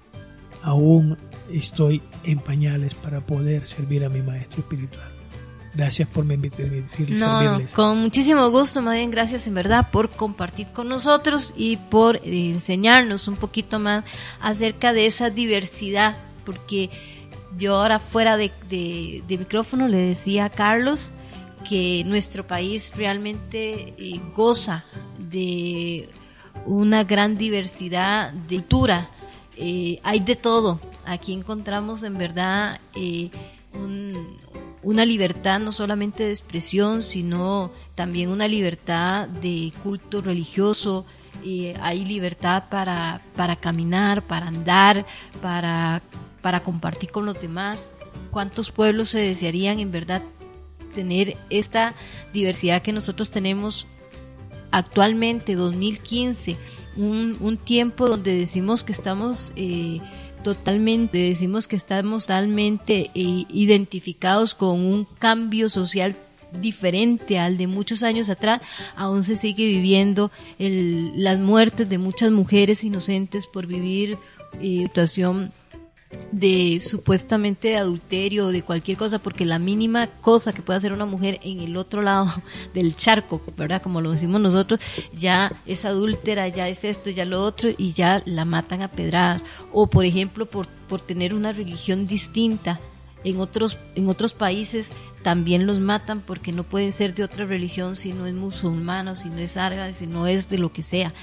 Aún estoy en pañales para poder servir a mi maestro espiritual. Gracias por me permitir no, servirles. Con muchísimo gusto, más bien gracias en verdad por compartir con nosotros y por eh, enseñarnos un poquito más acerca de esa diversidad, porque yo ahora fuera de, de, de micrófono le decía a Carlos que nuestro país realmente eh, goza de una gran diversidad de cultura. Eh, hay de todo. Aquí encontramos en verdad eh, un, una libertad no solamente de expresión, sino también una libertad de culto religioso. Eh, hay libertad para, para caminar, para andar, para, para compartir con los demás. ¿Cuántos pueblos se desearían en verdad tener esta diversidad que nosotros tenemos actualmente, dos mil quince, un, un tiempo donde decimos que estamos eh, totalmente, decimos que estamos totalmente eh, identificados con un cambio social diferente al de muchos años atrás? Aún se sigue viviendo el, las muertes de muchas mujeres inocentes por vivir eh, situación de supuestamente de adulterio o de cualquier cosa, porque la mínima cosa que puede hacer una mujer en el otro lado del charco, ¿verdad? Como lo decimos nosotros, ya es adúltera, ya es esto, ya lo otro, y ya la matan a pedradas. O por ejemplo, por, por tener una religión distinta. En otros, en otros países también los matan porque no pueden ser de otra religión, si no es musulmana, si no es árabe, si no es de lo que sea.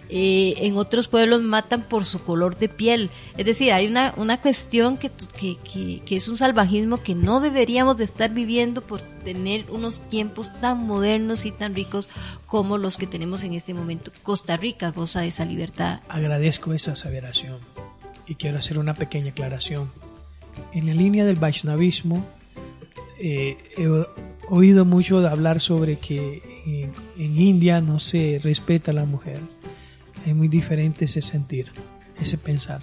eh, en otros pueblos matan por su color de piel. Es decir, hay una, una cuestión que, que, que, que es un salvajismo que no deberíamos de estar viviendo por tener unos tiempos tan modernos y tan ricos como los que tenemos en este momento. Costa Rica goza de esa libertad. Agradezco esa aseveración y quiero hacer una pequeña aclaración. En la línea del Vaishnavismo eh, he oído mucho de hablar sobre que en, en India no se respeta a la mujer. Es muy diferente ese sentir, ese pensar,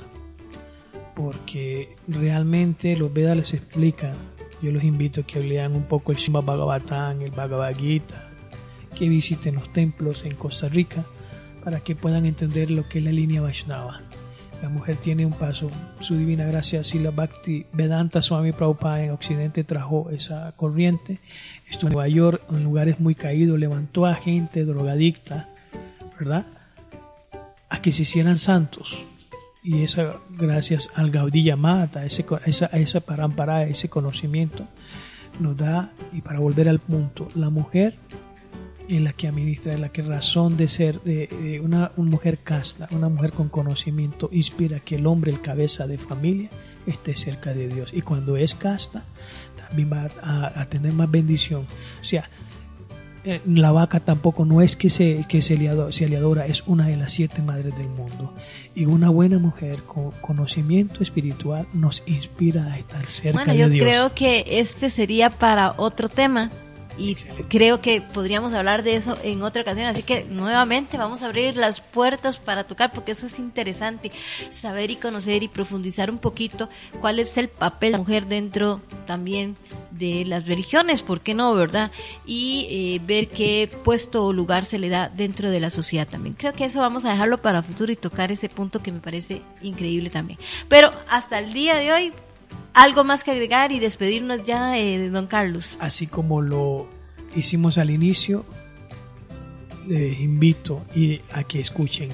porque realmente los Vedas les explican. Yo los invito a que lean un poco el Srimad Bhagavatam, el Bhagavad Gita, que visiten los templos en Costa Rica para que puedan entender lo que es la línea Vaishnava. La mujer tiene un paso, su divina gracia, Srila Bhakti Vedanta Swami Prabhupada en Occidente trajo esa corriente. Estuvo en Nueva York, en lugares muy caídos, levantó a gente drogadicta, ¿verdad?, a que se hicieran santos. Y eso gracias al Gaudiya Mata, ese, esa, esa parampara, ese conocimiento nos da. Y para volver al punto, la mujer es la que administra, es la que razón de ser de, de una, una mujer casta, una mujer con conocimiento, inspira que el hombre, el cabeza de familia, esté cerca de Dios. Y cuando es casta, también va a, a tener más bendición. O sea, eh, la vaca tampoco no es que se, que se, le adora, se le adora, es una de las siete madres del mundo. Y una buena mujer con conocimiento espiritual nos inspira a estar cerca bueno, de yo Dios. Creo que este sería para otro tema. Y excelente. Creo que podríamos hablar de eso en otra ocasión, así que nuevamente vamos a abrir las puertas para tocar, porque eso es interesante, saber y conocer y profundizar un poquito cuál es el papel de la mujer dentro también de las religiones, ¿por qué no, verdad? Y eh, ver qué puesto o lugar se le da dentro de la sociedad también. Creo que eso vamos a dejarlo para futuro y tocar ese punto que me parece increíble también. Pero hasta el día de hoy, algo más que agregar y despedirnos ya eh, de don Carlos. Así como lo hicimos al inicio, les invito y a que escuchen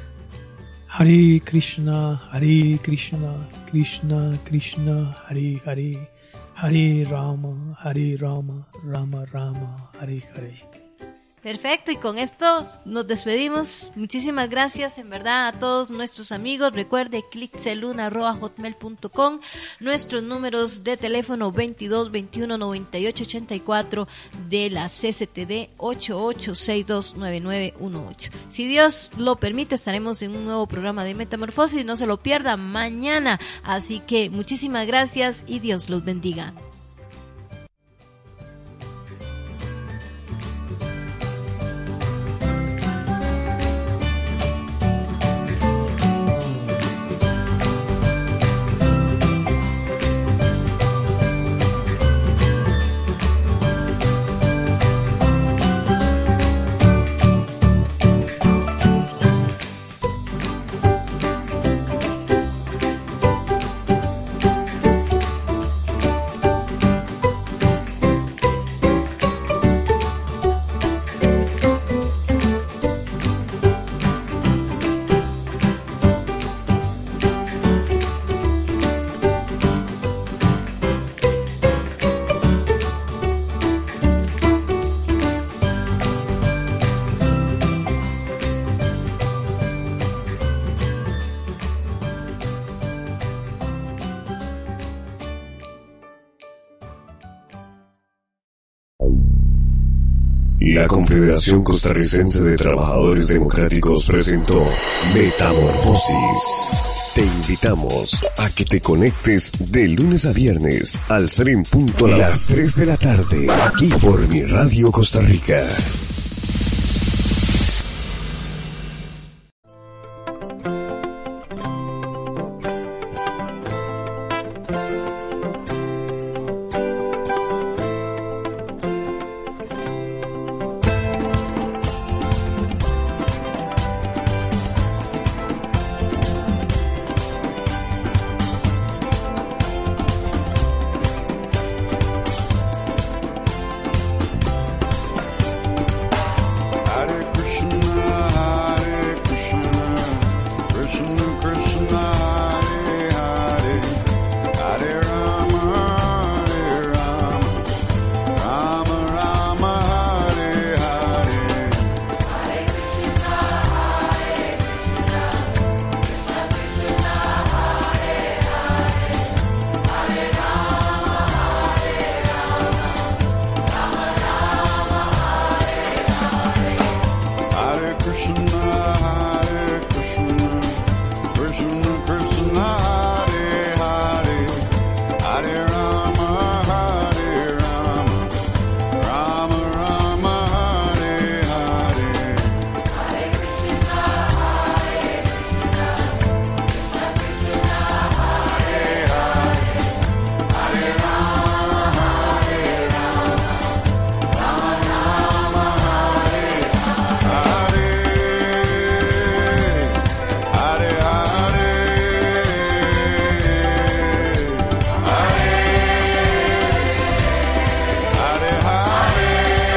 Hare Krishna, Hare Krishna, Krishna Krishna, Hare Hare, Hare Rama, Hare Rama, Rama Rama, Hare Hare. Perfecto, y con esto nos despedimos. Muchísimas gracias en verdad a todos nuestros amigos. Recuerde clickseluna arroba hotmail punto com, nuestros números de teléfono veintidós veintiuno noventa y ocho ochenta y cuatro de la C C T D ocho ocho seis dos nueve nueve uno ocho. Si Dios lo permite, estaremos en un nuevo programa de Metamorfosis, no se lo pierda mañana. Así que muchísimas gracias y Dios los bendiga. La Confederación Costarricense de Trabajadores Democráticos presentó Metamorfosis. Te invitamos a que te conectes de lunes a viernes al ser en punto a las tres de la tarde, aquí por Mi Radio Costa Rica. Krishna, Krishna, Hare Hare, Hare Rama, Hare Rama, Rama Rama, Hare Hare. Hare Krishna, Hare Krishna, Krishna Krishna, Hare Hare, Hare Rama, Hare Rama, Rama Rama, Hare Hare. Hare Hare, Hare Hare,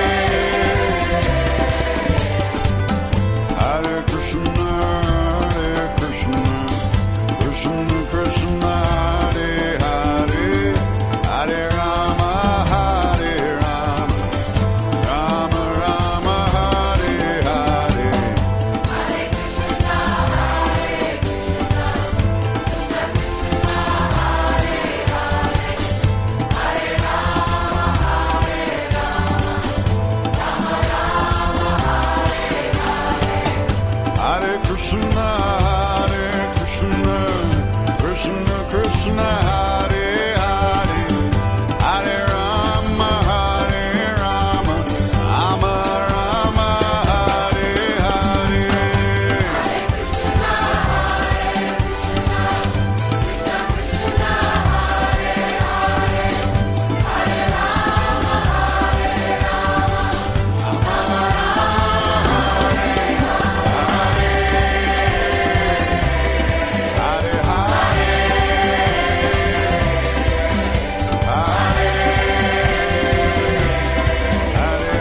Hare Krishna, Hare Krishna, Krishna Krishna, Hare Hare, Hare Rama, Hare Rama, Rama Rama, Hare Hare. Hare Krishna, Hare Krishna, Krishna Krishna, Hare Hare, Hare Rama, Hare Rama, Rama Rama, Hare Hare. Hare Krishna, Hare Krishna, Krishna Krishna, Hare Hare, Hare Rama, Hare Rama, Rama Rama, Hare Hare. Hare Krishna, Hare Krishna, Krishna Krishna, Hare Hare, Hare Rama, Hare Rama, Rama Rama, Hare Hare Hare, Hare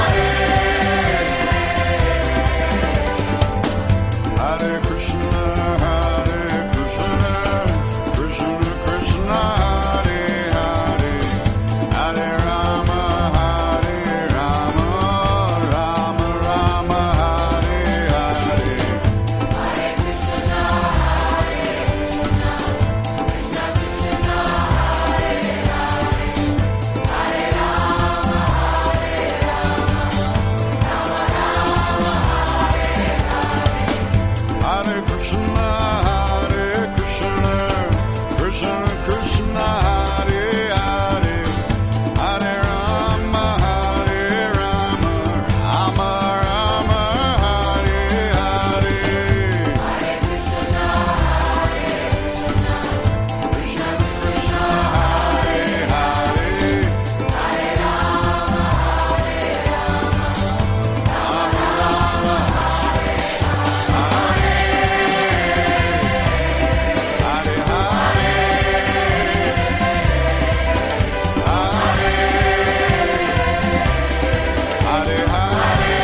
Hare, Hare Krishna, Hare Krishna, Krishna Krishna, Hare Hare, Hare Rama, Hare Rama, Rama Rama, Hare Hare. Hare Krishna, Hare Krishna, Krishna Krishna, Hare Hare, Hare Rama, Hare Rama, Rama Rama, Hare Hare. Hare Krishna, Hare Krishna, Krishna Krishna, Hare Hare, Hare Rama, Hare Rama, Rama Rama, Hare Hare. Hare Krishna, Hare Krishna, Krishna Krishna, Hare Hare, Hare Rama, Hare Rama, Rama Rama, Hare Hare Hare, Hare Hare,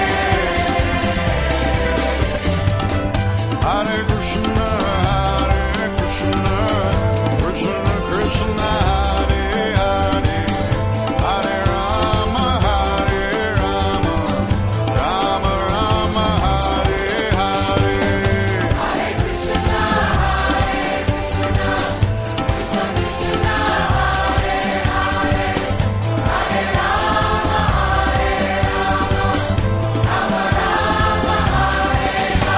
Hare Krishna, Hare Krishna, Krishna Krishna, Hare Hare, Hare Rama, Hare Rama, Rama Rama, Hare Hare. Hare Krishna, Hare Krishna, Krishna Krishna, Hare Hare, Hare Rama, Hare Rama, Rama Rama, Hare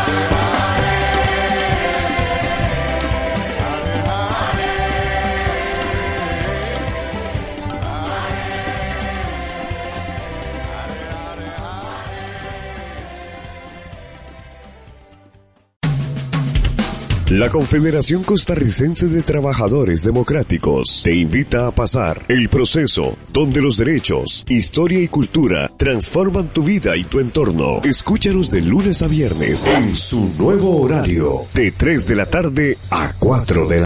La Confederación Costarricense de Trabajadores Democráticos te invita a pasar el proceso donde los derechos, historia y cultura transforman tu vida y tu entorno. Escúchanos de lunes a viernes en su nuevo horario de tres de la tarde a cuatro de la